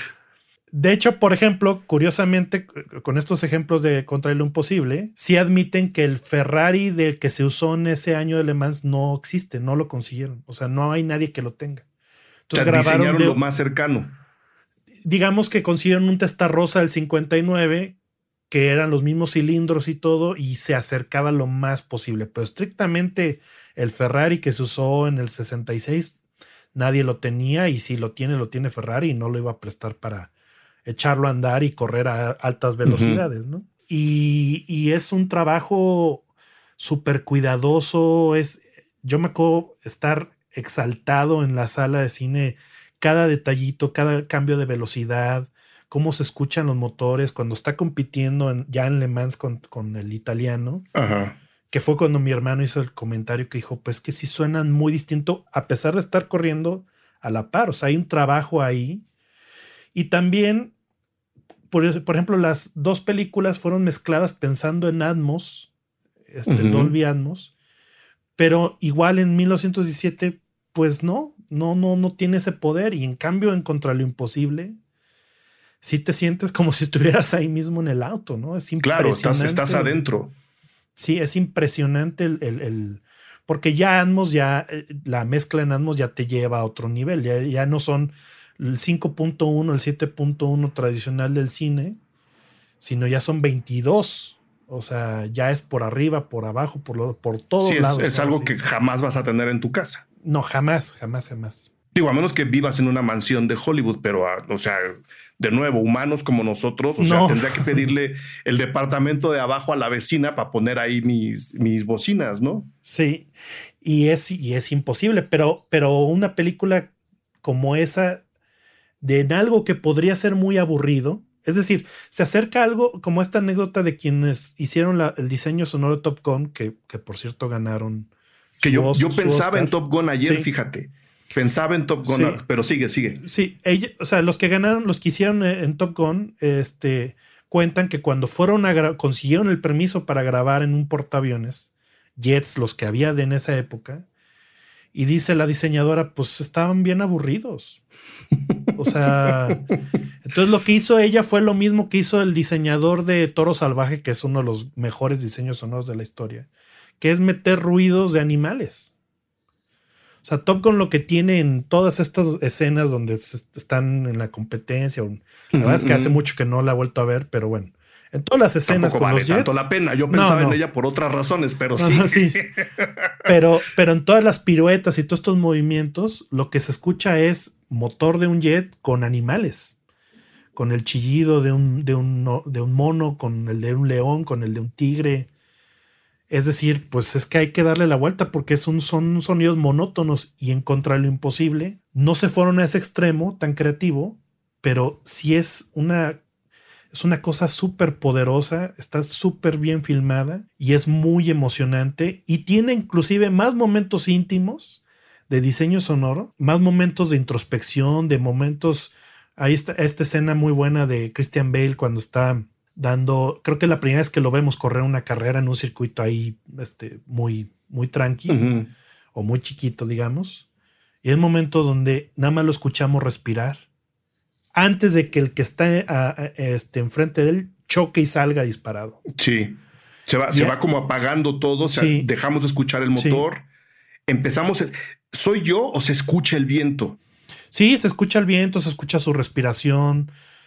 De hecho, por ejemplo, curiosamente, con estos ejemplos de Contra lo Imposible, sí admiten que el Ferrari del que se usó en ese año de Le Mans no existe, no lo consiguieron, o sea, no hay nadie que lo tenga. Entonces, o sea, grabaron diseñaron de, lo más cercano. Digamos que consiguieron un Testarossa del cincuenta y nueve, que eran los mismos cilindros y todo, y se acercaba lo más posible. Pero estrictamente el Ferrari que se usó en el sesenta y seis, nadie lo tenía, y si lo tiene, lo tiene Ferrari, y no lo iba a prestar para echarlo a andar y correr a altas velocidades, uh-huh. ¿no? Y, y es un trabajo súper cuidadoso. Es, yo me acuerdo estar exaltado en la sala de cine, cada detallito, cada cambio de velocidad, cómo se escuchan los motores, cuando está compitiendo en, ya en Le Mans con, con el italiano, uh-huh. que fue cuando mi hermano hizo el comentario que dijo, pues que sí suenan muy distinto, a pesar de estar corriendo a la par, o sea, hay un trabajo ahí. Y también, por, por ejemplo, las dos películas fueron mezcladas pensando en Atmos, este, uh-huh. Dolby Atmos, pero igual en mil novecientos diecisiete, pues no, no, no, no tiene ese poder, y en cambio en Contra lo Imposible, sí te sientes como si estuvieras ahí mismo en el auto, ¿no? Es impresionante. Claro, estás, estás adentro. Sí, es impresionante el, el, el porque ya Atmos, ya la mezcla en Atmos ya te lleva a otro nivel, ya, ya no son el cinco punto uno, el siete punto uno tradicional del cine, sino ya son veintidós. O sea, ya es por arriba, por abajo, por, lo, por todos sí, es, lados. Es algo que jamás vas a tener en tu casa. No, jamás, jamás, jamás. Digo, a menos que vivas en una mansión de Hollywood, pero, o sea, de nuevo, humanos como nosotros, o no. sea, tendría que pedirle el departamento de abajo a la vecina para poner ahí mis, mis bocinas, ¿no? Sí, y es, y es imposible, pero, pero una película como esa, de en algo que podría ser muy aburrido, es decir, se acerca a algo como esta anécdota de quienes hicieron la, el diseño sonoro de Top Gun, que, que por cierto ganaron. Que yo, yo pensaba en Top Gun ayer, sí. fíjate. Pensaba en Top Gun, sí. pero sigue, sigue. Sí, ella, o sea, los que ganaron, los que hicieron en Top Gun, este, cuentan que cuando fueron a gra- consiguieron el permiso para grabar en un portaaviones, jets, los que había de en esa época, y dice la diseñadora, pues estaban bien aburridos. O sea, entonces lo que hizo ella fue lo mismo que hizo el diseñador de Toro Salvaje, que es uno de los mejores diseños sonoros de la historia, que es meter ruidos de animales. O sea, Top Gun lo que tiene en todas estas escenas donde están en la competencia, la uh-huh, verdad es que uh-huh. hace mucho que no la he vuelto a ver, pero bueno, en todas las escenas tampoco con vale los jets, tanto la pena. Yo pensaba no, no. en ella por otras razones, pero no, sí. No, sí. Pero, pero en todas las piruetas y todos estos movimientos, lo que se escucha es motor de un jet con animales, con el chillido de un, de un, de un mono, con el de un león, con el de un tigre. Es decir, pues es que hay que darle la vuelta porque es un, son sonidos monótonos, y en Contra lo Imposible no se fueron a ese extremo tan creativo, pero sí es una, es una cosa súper poderosa, está súper bien filmada y es muy emocionante, y tiene inclusive más momentos íntimos de diseño sonoro, más momentos de introspección, de momentos. Ahí está esta escena muy buena de Christian Bale cuando está dando, creo que es la primera vez que lo vemos correr una carrera en un circuito ahí este, muy, muy tranqui, uh-huh. o muy chiquito, digamos. Y es un momento donde nada más lo escuchamos respirar antes de que el que está a, a, este, enfrente de él choque y salga disparado. Sí, se va, se va como apagando todo, o sea, sí. dejamos de escuchar el motor, sí. empezamos, ¿soy yo o se escucha el viento? Sí, se escucha el viento, se escucha su respiración.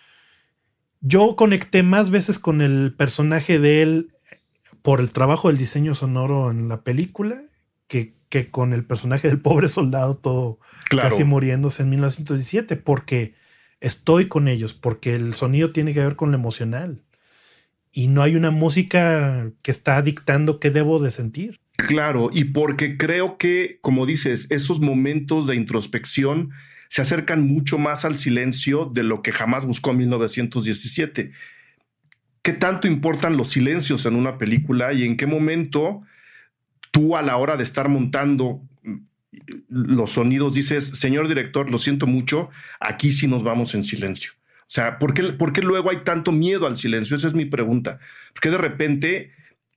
Yo conecté más veces con el personaje de él por el trabajo del diseño sonoro en la película que, que con el personaje del pobre soldado todo claro. casi muriéndose en mil novecientos diecisiete, porque estoy con ellos, porque el sonido tiene que ver con lo emocional y no hay una música que está dictando qué debo de sentir. Claro, y porque creo que, como dices, esos momentos de introspección se acercan mucho más al silencio de lo que jamás buscó mil novecientos diecisiete. ¿Qué tanto importan los silencios en una película y en qué momento tú, a la hora de estar montando los sonidos, dices, señor director, lo siento mucho, aquí sí nos vamos en silencio. O sea, ¿por qué, por qué luego hay tanto miedo al silencio? Esa es mi pregunta. Porque de repente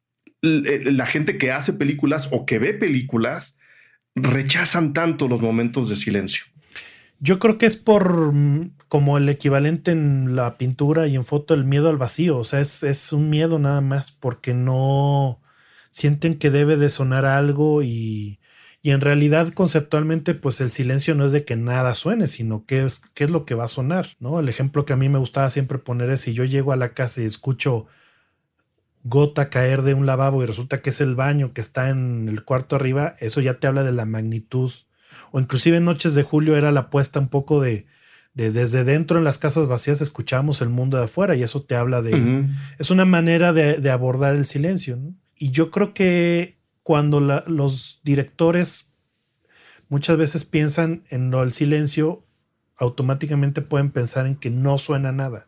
la gente que hace películas o que ve películas rechazan tanto los momentos de silencio. Yo creo que es por como el equivalente en la pintura y en foto, el miedo al vacío. O sea, es, es un miedo nada más porque no sienten que debe de sonar algo y, y en realidad conceptualmente pues el silencio no es de que nada suene, sino que es, qué es lo que va a sonar, ¿no? El ejemplo que a mí me gustaba siempre poner es si yo llego a la casa y escucho gota caer de un lavabo y resulta que es el baño que está en el cuarto arriba, eso ya te habla de la magnitud. O inclusive en Noches de Julio era la apuesta un poco de, de desde dentro en las casas vacías escuchamos el mundo de afuera y eso te habla de... Uh-huh. Es una manera de, de abordar el silencio, ¿no? Y yo creo que cuando la, los directores muchas veces piensan en lo del silencio, automáticamente pueden pensar en que no suena nada.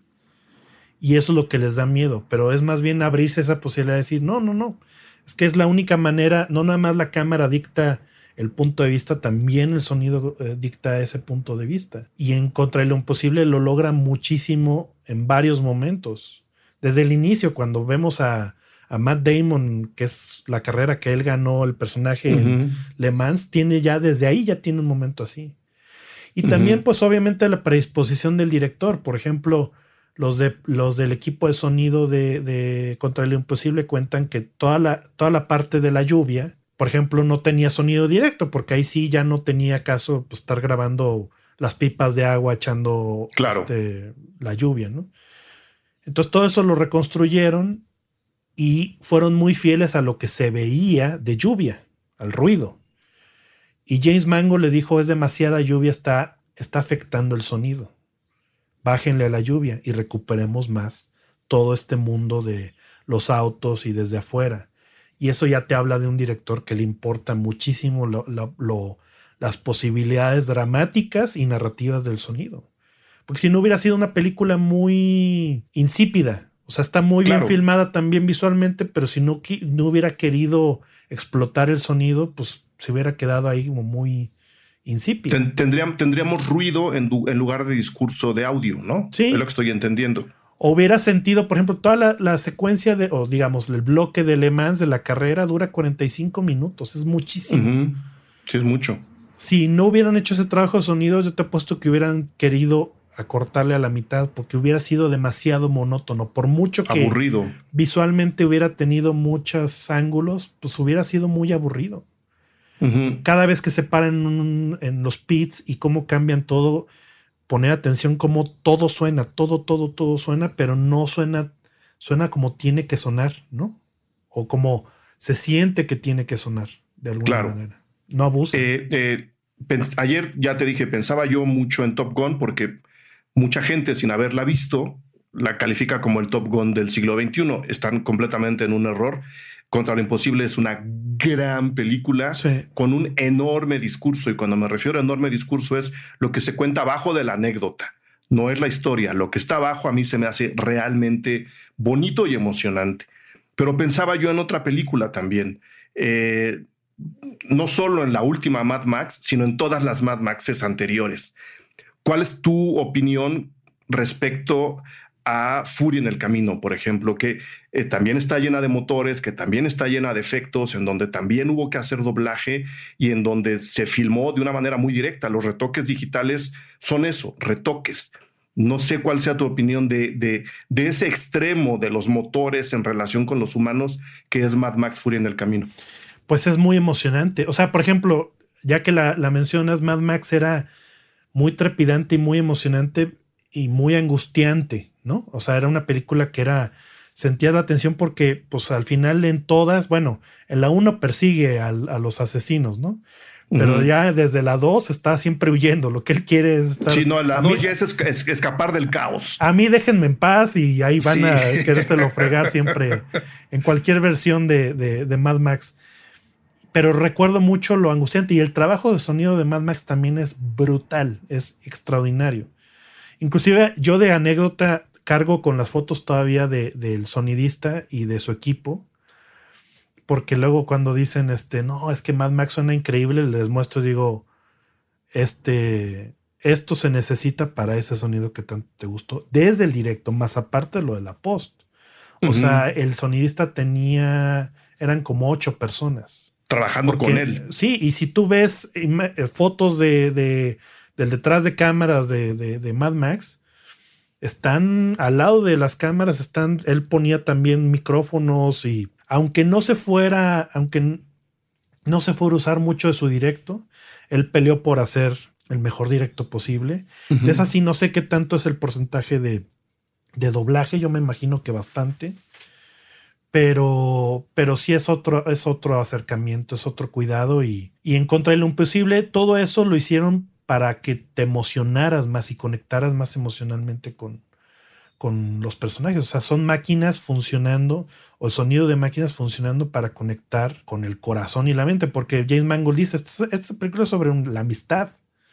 Y eso es lo que les da miedo, pero es más bien abrirse esa posibilidad de decir, no, no, no, es que es la única manera, no nada más la cámara dicta el punto de vista, también el sonido eh, dicta ese punto de vista. Y en Contra lo Imposible lo logra muchísimo en varios momentos. Desde el inicio, cuando vemos a, a Matt Damon, que es la carrera que él ganó, el personaje uh-huh. en Le Mans, tiene ya, desde ahí ya tiene un momento así. Y uh-huh. también, pues obviamente la predisposición del director, por ejemplo... Los, de, los del equipo de sonido de, de Contra lo Imposible cuentan que toda la, toda la parte de la lluvia, por ejemplo, no tenía sonido directo, porque ahí sí ya no tenía caso pues, estar grabando las pipas de agua echando claro. este, la lluvia, ¿no? Entonces todo eso lo reconstruyeron y fueron muy fieles a lo que se veía de lluvia, al ruido. Y James Mangold le dijo, es demasiada lluvia, está, está afectando el sonido. Bájenle a la lluvia y recuperemos más todo este mundo de los autos y desde afuera. Y eso ya te habla de un director que le importa muchísimo lo, lo, lo, las posibilidades dramáticas y narrativas del sonido. Porque si no hubiera sido una película muy insípida, o sea, está muy claro. bien filmada también visualmente, pero si no, no hubiera querido explotar el sonido, pues se hubiera quedado ahí como muy... insípido. Tendríamos, tendríamos ruido en, en lugar de discurso de audio, ¿no? Sí. Es lo que estoy entendiendo. O hubiera sentido, por ejemplo, toda la, la secuencia de, o digamos, el bloque de Le Mans de la carrera dura cuarenta y cinco minutos. Es muchísimo. Uh-huh. Sí, es mucho. Si no hubieran hecho ese trabajo de sonido, yo te apuesto que hubieran querido acortarle a la mitad porque hubiera sido demasiado monótono. Por mucho que aburrido. Visualmente hubiera tenido muchos ángulos, pues hubiera sido muy aburrido. Uh-huh. Cada vez que se paran en, en los pits y cómo cambian todo, poner atención cómo todo suena, todo, todo, todo suena, pero no suena, suena como tiene que sonar, ¿no? O como se siente que tiene que sonar, de alguna claro. manera. No abusen. Eh, eh, pens- ayer ya te dije, pensaba yo mucho en Top Gun porque mucha gente sin haberla visto la califica como el Top Gun del siglo veintiuno. Están completamente en un error. Contra lo Imposible es una gran película sí. con un enorme discurso. Y cuando me refiero a enorme discurso es lo que se cuenta abajo de la anécdota. No es la historia. Lo que está abajo a mí se me hace realmente bonito y emocionante. Pero pensaba yo en otra película también. Eh, no solo en la última Mad Max, sino en todas las Mad Maxes anteriores. ¿Cuál es tu opinión respecto a Furia en el Camino, por ejemplo, que eh, también está llena de motores, que también está llena de efectos, en donde también hubo que hacer doblaje y en donde se filmó de una manera muy directa? Los retoques digitales son eso, retoques. No sé cuál sea tu opinión de, de, de ese extremo de los motores en relación con los humanos que es Mad Max Furia en el Camino. Pues es muy emocionante. O sea, por ejemplo, ya que la, la mencionas, Mad Max era muy trepidante y muy emocionante y muy angustiante, ¿no? O sea, era una película que era, sentías la tensión porque, pues al final en todas, bueno, en la uno persigue a, a los asesinos, ¿no? Pero uh-huh. ya desde la dos está siempre huyendo, lo que él quiere es estar... Sí, no, la dos ya es, es escapar del caos. A mí déjenme en paz y ahí van sí. a querérselo fregar siempre en cualquier versión de, de, de Mad Max. Pero recuerdo mucho lo angustiante y el trabajo de sonido de Mad Max también es brutal, es extraordinario. Inclusive yo de anécdota cargo con las fotos todavía de, del sonidista y de su equipo, porque luego cuando dicen, este, no, es que Mad Max suena increíble, les muestro, digo, este, esto se necesita para ese sonido que tanto te gustó, desde el directo, más aparte de lo de la post. O uh-huh. sea, el sonidista tenía, eran como ocho personas. Trabajando porque, con él. Sí, y si tú ves fotos de, de del detrás de cámaras de, de, de Mad Max, están al lado de las cámaras, están, él ponía también micrófonos y aunque no se fuera, aunque no se fuera a usar mucho de su directo, él peleó por hacer el mejor directo posible. Uh-huh. De esa sí no sé qué tanto es el porcentaje de, de doblaje, yo me imagino que bastante, pero, pero sí es otro, es otro acercamiento, es otro cuidado y, y en Contra de lo Imposible todo eso lo hicieron para que te emocionaras más y conectaras más emocionalmente con, con los personajes. O sea, son máquinas funcionando, o el sonido de máquinas funcionando para conectar con el corazón y la mente, porque James Mangold dice, esta, esta película es sobre un, la amistad.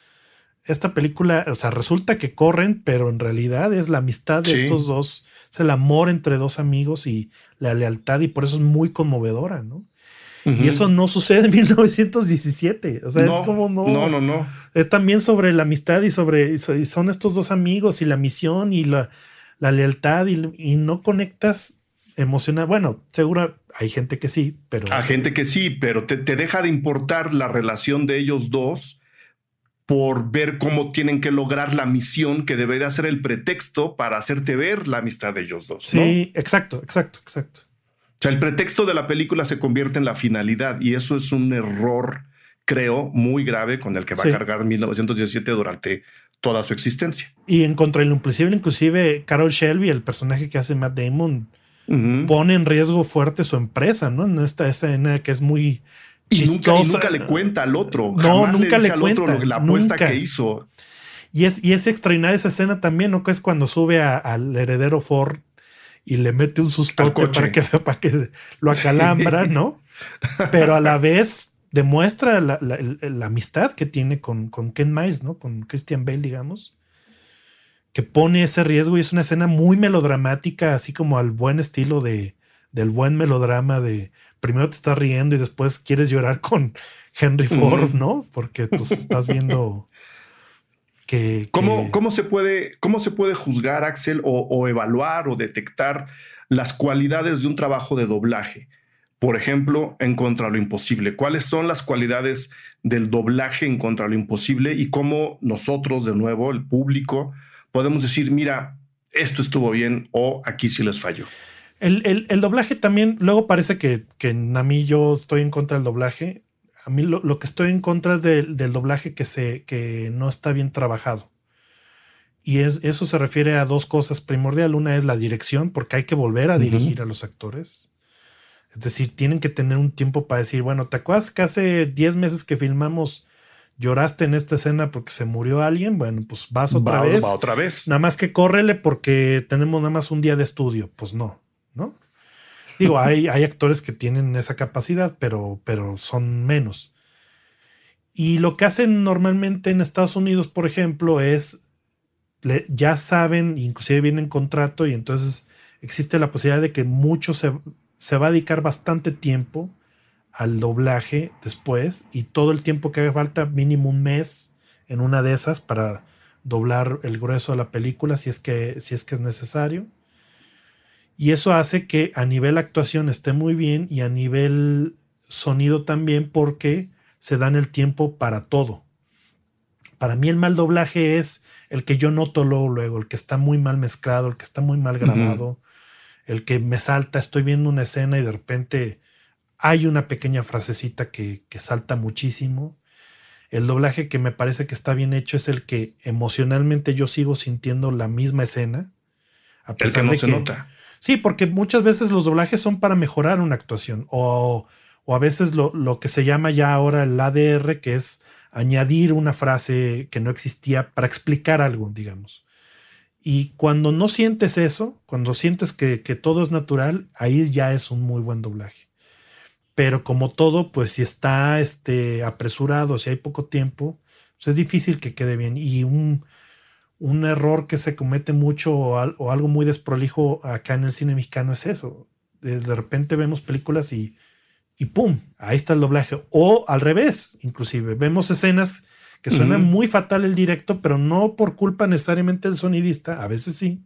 Esta película, o sea, resulta que corren, pero en realidad es la amistad de sí. estos dos, es el amor entre dos amigos y la lealtad, y por eso es muy conmovedora, ¿no? Uh-huh. Y eso no sucede en mil novecientos diecisiete. O sea, no, es como no. No, no, no. Es también sobre la amistad y sobre. Y son estos dos amigos y la misión y la, la lealtad y, y no conectas emocional. Bueno, seguro hay gente que sí, pero. Hay gente que sí, pero te, te deja de importar la relación de ellos dos por ver cómo tienen que lograr la misión que debería ser el pretexto para hacerte ver la amistad de ellos dos. Sí, ¿no? exacto, exacto, exacto. O sea, el pretexto de la película se convierte en la finalidad y eso es un error, creo, muy grave con el que va sí. a cargar mil novecientos diecisiete durante toda su existencia. Y en Contra lo Imposible, inclusive, Carol Shelby, el personaje que hace Matt Damon, uh-huh. pone en riesgo fuerte su empresa, ¿no? En esta escena que es muy y nunca, y nunca le cuenta al otro. No, Jamás nunca le dice le al cuenta. Otro la apuesta nunca. que hizo. Y es, y es extraordinaria esa escena también, ¿no? Que es cuando sube a, al heredero Ford y le mete un sustote para que, para que lo acalambra, sí. ¿no? Pero a la vez demuestra la, la, la, la amistad que tiene con, con Ken Miles, ¿no? Con Christian Bale, digamos, que pone ese riesgo y es una escena muy melodramática, así como al buen estilo de, del buen melodrama de primero te estás riendo y después quieres llorar con Henry Ford, mm. ¿no? Porque pues estás viendo... Que, ¿Cómo, que... ¿Cómo, se puede, ¿Cómo se puede juzgar, Axel, o, o evaluar o detectar las cualidades de un trabajo de doblaje? Por ejemplo, en Contra lo Imposible. ¿Cuáles son las cualidades del doblaje en Contra lo Imposible y cómo nosotros, de nuevo, el público, podemos decir, mira, esto estuvo bien o aquí sí les falló? El, el, el doblaje también, luego parece que, que a mí yo estoy en contra del doblaje. A mí lo, lo que estoy en contra es de, del doblaje que, se, que no está bien trabajado. Y es, eso se refiere a dos cosas primordial. Una es la dirección, porque hay que volver a uh-huh. dirigir a los actores. Es decir, tienen que tener un tiempo para decir, bueno, ¿te acuerdas que hace diez meses que filmamos lloraste en esta escena porque se murió alguien? Bueno, pues vas otra va, vez. Va otra vez. Nada más que córrele porque tenemos nada más un día de estudio. Pues no, ¿no? Digo, hay, hay actores que tienen esa capacidad, pero, pero son menos. Y lo que hacen normalmente en Estados Unidos, por ejemplo, es, le, ya saben, inclusive viene en contrato, y entonces existe la posibilidad de que mucho se, se va a dedicar bastante tiempo al doblaje después, y todo el tiempo que haga falta, mínimo un mes en una de esas para doblar el grueso de la película, si es que, si es, que es necesario. Y eso hace que a nivel actuación esté muy bien y a nivel sonido también, porque se dan el tiempo para todo. Para mí el mal doblaje es el que yo noto luego, luego, el que está muy mal mezclado, el que está muy mal grabado, uh-huh. el que me salta, estoy viendo una escena y de repente hay una pequeña frasecita que, que salta muchísimo. El doblaje que me parece que está bien hecho es el que emocionalmente yo sigo sintiendo la misma escena. A pesar el que no de se que, nota. Sí, porque muchas veces los doblajes son para mejorar una actuación o, o a veces lo, lo que se llama ya ahora el A D R, que es añadir una frase que no existía para explicar algo, digamos. Y cuando no sientes eso, cuando sientes que, que todo es natural, ahí ya es un muy buen doblaje. Pero como todo, pues si está este, apresurado, si hay poco tiempo, pues es difícil que quede bien. Y un... Un error que se comete mucho o, al, o algo muy desprolijo acá en el cine mexicano es eso. De, de repente vemos películas y y ¡pum! Ahí está el doblaje. O al revés, inclusive. Vemos escenas que suenan uh-huh. muy fatal el directo, pero no por culpa necesariamente del sonidista, a veces sí.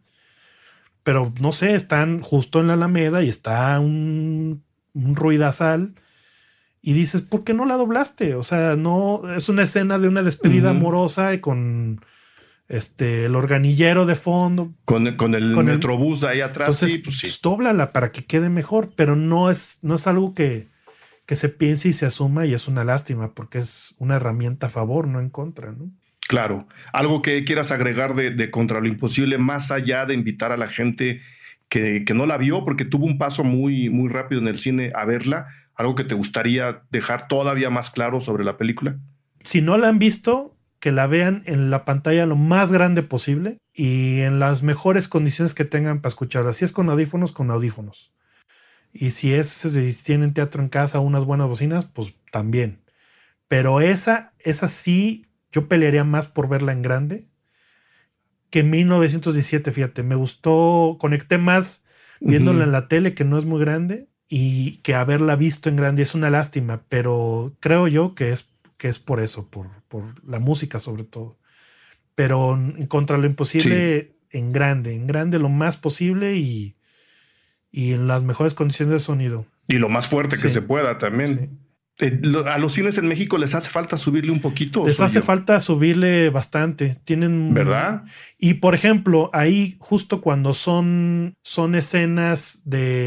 Pero no sé, están justo en la Alameda y está un, un ruidazal y dices, ¿por qué no la doblaste? O sea, no, es una escena de una despedida uh-huh. amorosa y con este, el organillero de fondo. Con, con el con metrobús el, ahí atrás. Entonces, sí, pues sí. Pues, dóblala para que quede mejor, pero no es, no es algo que, que se piense y se asuma, y es una lástima porque es una herramienta a favor, no en contra, ¿no? Claro. Algo que quieras agregar de, de Contra lo Imposible, más allá de invitar a la gente que, que no la vio, porque tuvo un paso muy, muy rápido en el cine a verla, algo que te gustaría dejar todavía más claro sobre la película. Si no la han visto, que la vean en la pantalla lo más grande posible y en las mejores condiciones que tengan para escucharla. Si es con audífonos, con audífonos. Y si es, si tienen teatro en casa, unas buenas bocinas, pues también. Pero esa, esa sí, yo pelearía más por verla en grande que mil novecientos diecisiete, fíjate. Me gustó, conecté más viéndola uh-huh. en la tele, que no es muy grande, y que haberla visto en grande. Es una lástima, pero creo yo que es, que es por eso, por, por la música sobre todo. Pero en Contra lo Imposible, sí. en grande, en grande lo más posible y, y en las mejores condiciones de sonido. Y lo más fuerte sí. que se pueda también. Sí. Eh, ¿A los cines en México les hace falta subirle un poquito? Les hace yo? falta subirle bastante. Tienen, ¿verdad? Y por ejemplo, ahí justo cuando son, son escenas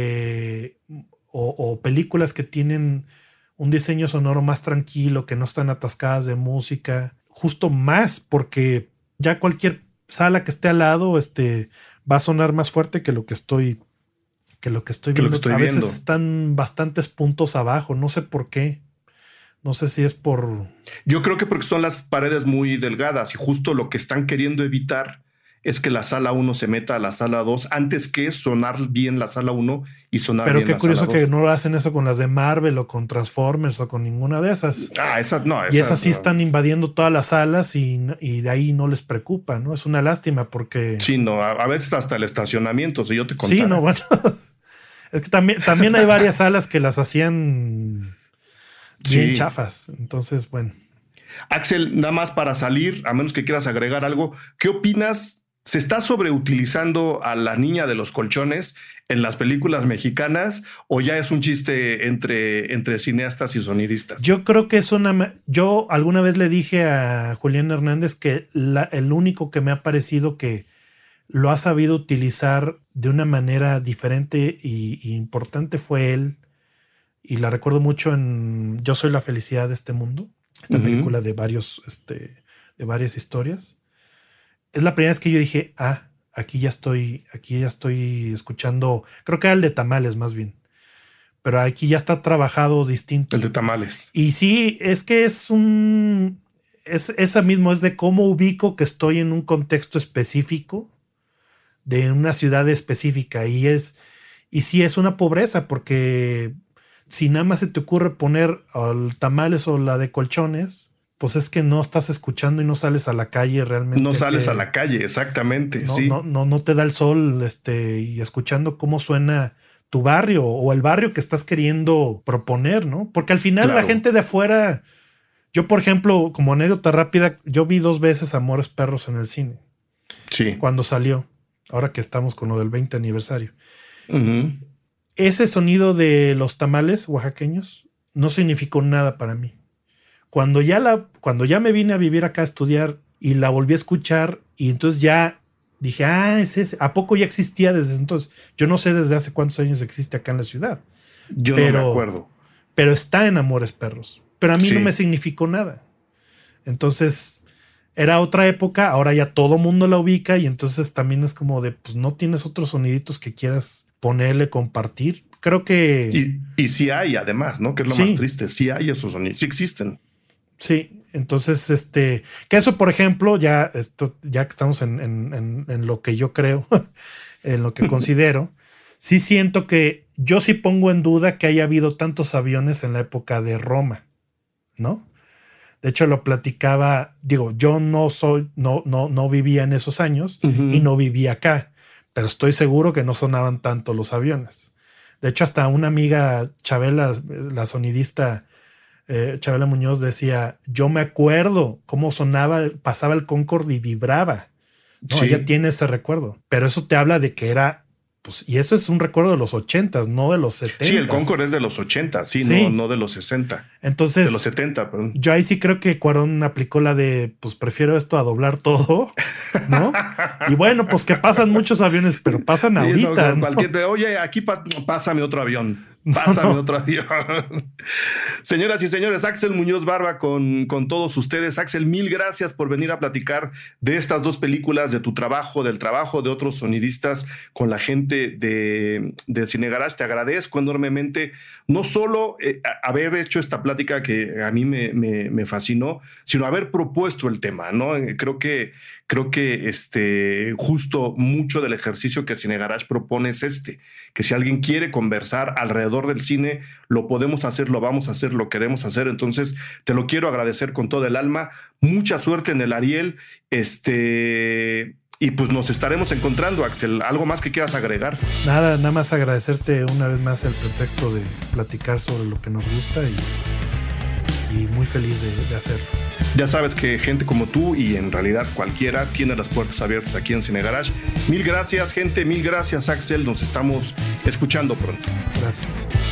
de o, o películas que tienen un diseño sonoro más tranquilo, que no están atascadas de música, justo más, porque ya cualquier sala que esté al lado este, va a sonar más fuerte que lo que estoy que lo que estoy que viendo. Lo que estoy a viendo. veces están bastantes puntos abajo, no sé por qué. No sé si es por... Yo creo que porque son las paredes muy delgadas y justo lo que están queriendo evitar es que la sala uno se meta a la sala dos antes que sonar bien la sala uno y sonar Pero bien la sala dos. Pero qué curioso que no lo hacen eso con las de Marvel o con Transformers o con ninguna de esas. Ah, esas no. Esas, y esas sí no. están invadiendo todas las salas y, y de ahí no les preocupa, ¿no? Es una lástima porque... Sí, no, a, a veces hasta el estacionamiento, si yo te contara. Sí, no, bueno... Es que también, también hay varias salas que las hacían bien sí. chafas. Entonces, bueno. Axel, nada más para salir, a menos que quieras agregar algo, ¿qué opinas? ¿Se está sobreutilizando a la niña de los colchones en las películas mexicanas o ya es un chiste entre, entre cineastas y sonidistas? Yo creo que es una... Yo alguna vez le dije a Julián Hernández que la, el único que me ha parecido que lo ha sabido utilizar de una manera diferente y, y importante fue él, y la recuerdo mucho en Yo soy la felicidad de este mundo, esta uh-huh. película de varios, este, de varias historias. Es la primera vez que yo dije, ah, aquí ya estoy, aquí ya estoy escuchando, creo que era el de Tamales más bien, pero aquí ya está trabajado distinto. El de Tamales. Y sí, es que es un, es esa mismo, es de cómo ubico que estoy en un contexto específico de una ciudad específica y es y sí es una pobreza porque si nada más se te ocurre poner el Tamales o la de Colchones, pues es que no estás escuchando y no sales a la calle realmente. No sales que, a la calle, exactamente. No, sí. no, no, no te da el sol este, y escuchando cómo suena tu barrio o el barrio que estás queriendo proponer, ¿no? Porque al final claro. la gente de afuera, yo por ejemplo, como anécdota rápida, yo vi dos veces Amores Perros en el cine. Sí. Cuando salió. Ahora que estamos con lo del veinte aniversario. Uh-huh. Ese sonido de los tamales oaxaqueños no significó nada para mí. Cuando ya, la, cuando ya me vine a vivir acá a estudiar y la volví a escuchar y entonces ya dije, ah, es ese. ¿A poco ya existía desde entonces? Yo no sé desde hace cuántos años existe acá en la ciudad. Yo pero, no me acuerdo. Pero está en Amores Perros. Pero a mí sí. no me significó nada. Entonces... Era otra época, ahora ya todo mundo la ubica y entonces también es como de, pues no tienes otros soniditos que quieras ponerle, compartir. Creo que... Y, y sí hay además, ¿no? Que es lo sí. más triste, sí hay esos sonidos, sí existen. Sí, entonces, este, que eso, por ejemplo, ya, esto, ya que estamos en, en, en, en lo que yo creo, en lo que considero, sí siento que yo sí pongo en duda que haya habido tantos aviones en la época de Roma, ¿no? De hecho, lo platicaba, digo, yo no soy, no, no, no vivía en esos años uh-huh. y no vivía acá, pero estoy seguro que no sonaban tanto los aviones. De hecho, hasta una amiga, Chabela, la sonidista eh, Chabela Muñoz, decía, yo me acuerdo cómo sonaba, pasaba el Concorde y vibraba. No, sí. Ella tiene ese recuerdo. Pero eso te habla de que era, pues, y eso es un recuerdo de los ochentas, no de los setentas. Sí, el Concorde es de los ochenta, sí, sí. No, no de los sesenta. Entonces, de los setenta, perdón. Yo ahí sí creo que Cuarón aplicó la de, pues prefiero esto a doblar todo, ¿no? Y bueno, pues que pasan muchos aviones, pero pasan sí, ahorita. No, ¿no? Cualquier, oye, aquí pa, pásame otro avión. Pásame no, no. otro avión. Señoras y señores, Axel Muñoz Barba con, con todos ustedes. Axel, mil gracias por venir a platicar de estas dos películas, de tu trabajo, del trabajo de otros sonidistas con la gente de, de Cine Garage. Te agradezco enormemente, no solo eh, haber hecho esta plática que a mí me, me, me fascinó, sino haber propuesto el tema, ¿no? Creo que, creo que este, justo mucho del ejercicio que Cine Garage propone es este, que si alguien quiere conversar alrededor del cine, lo podemos hacer, lo vamos a hacer, lo queremos hacer. Entonces te lo quiero agradecer con todo el alma. Mucha suerte en el Ariel. Este, y pues nos estaremos encontrando, Axel. ¿Algo más que quieras agregar? Nada, nada más agradecerte una vez más el pretexto de platicar sobre lo que nos gusta y, y muy feliz de, de hacerlo. Ya sabes que gente como tú y en realidad cualquiera tiene las puertas abiertas aquí en Cine Garage. Mil gracias, gente, mil gracias, Axel. Nos estamos escuchando pronto. Gracias.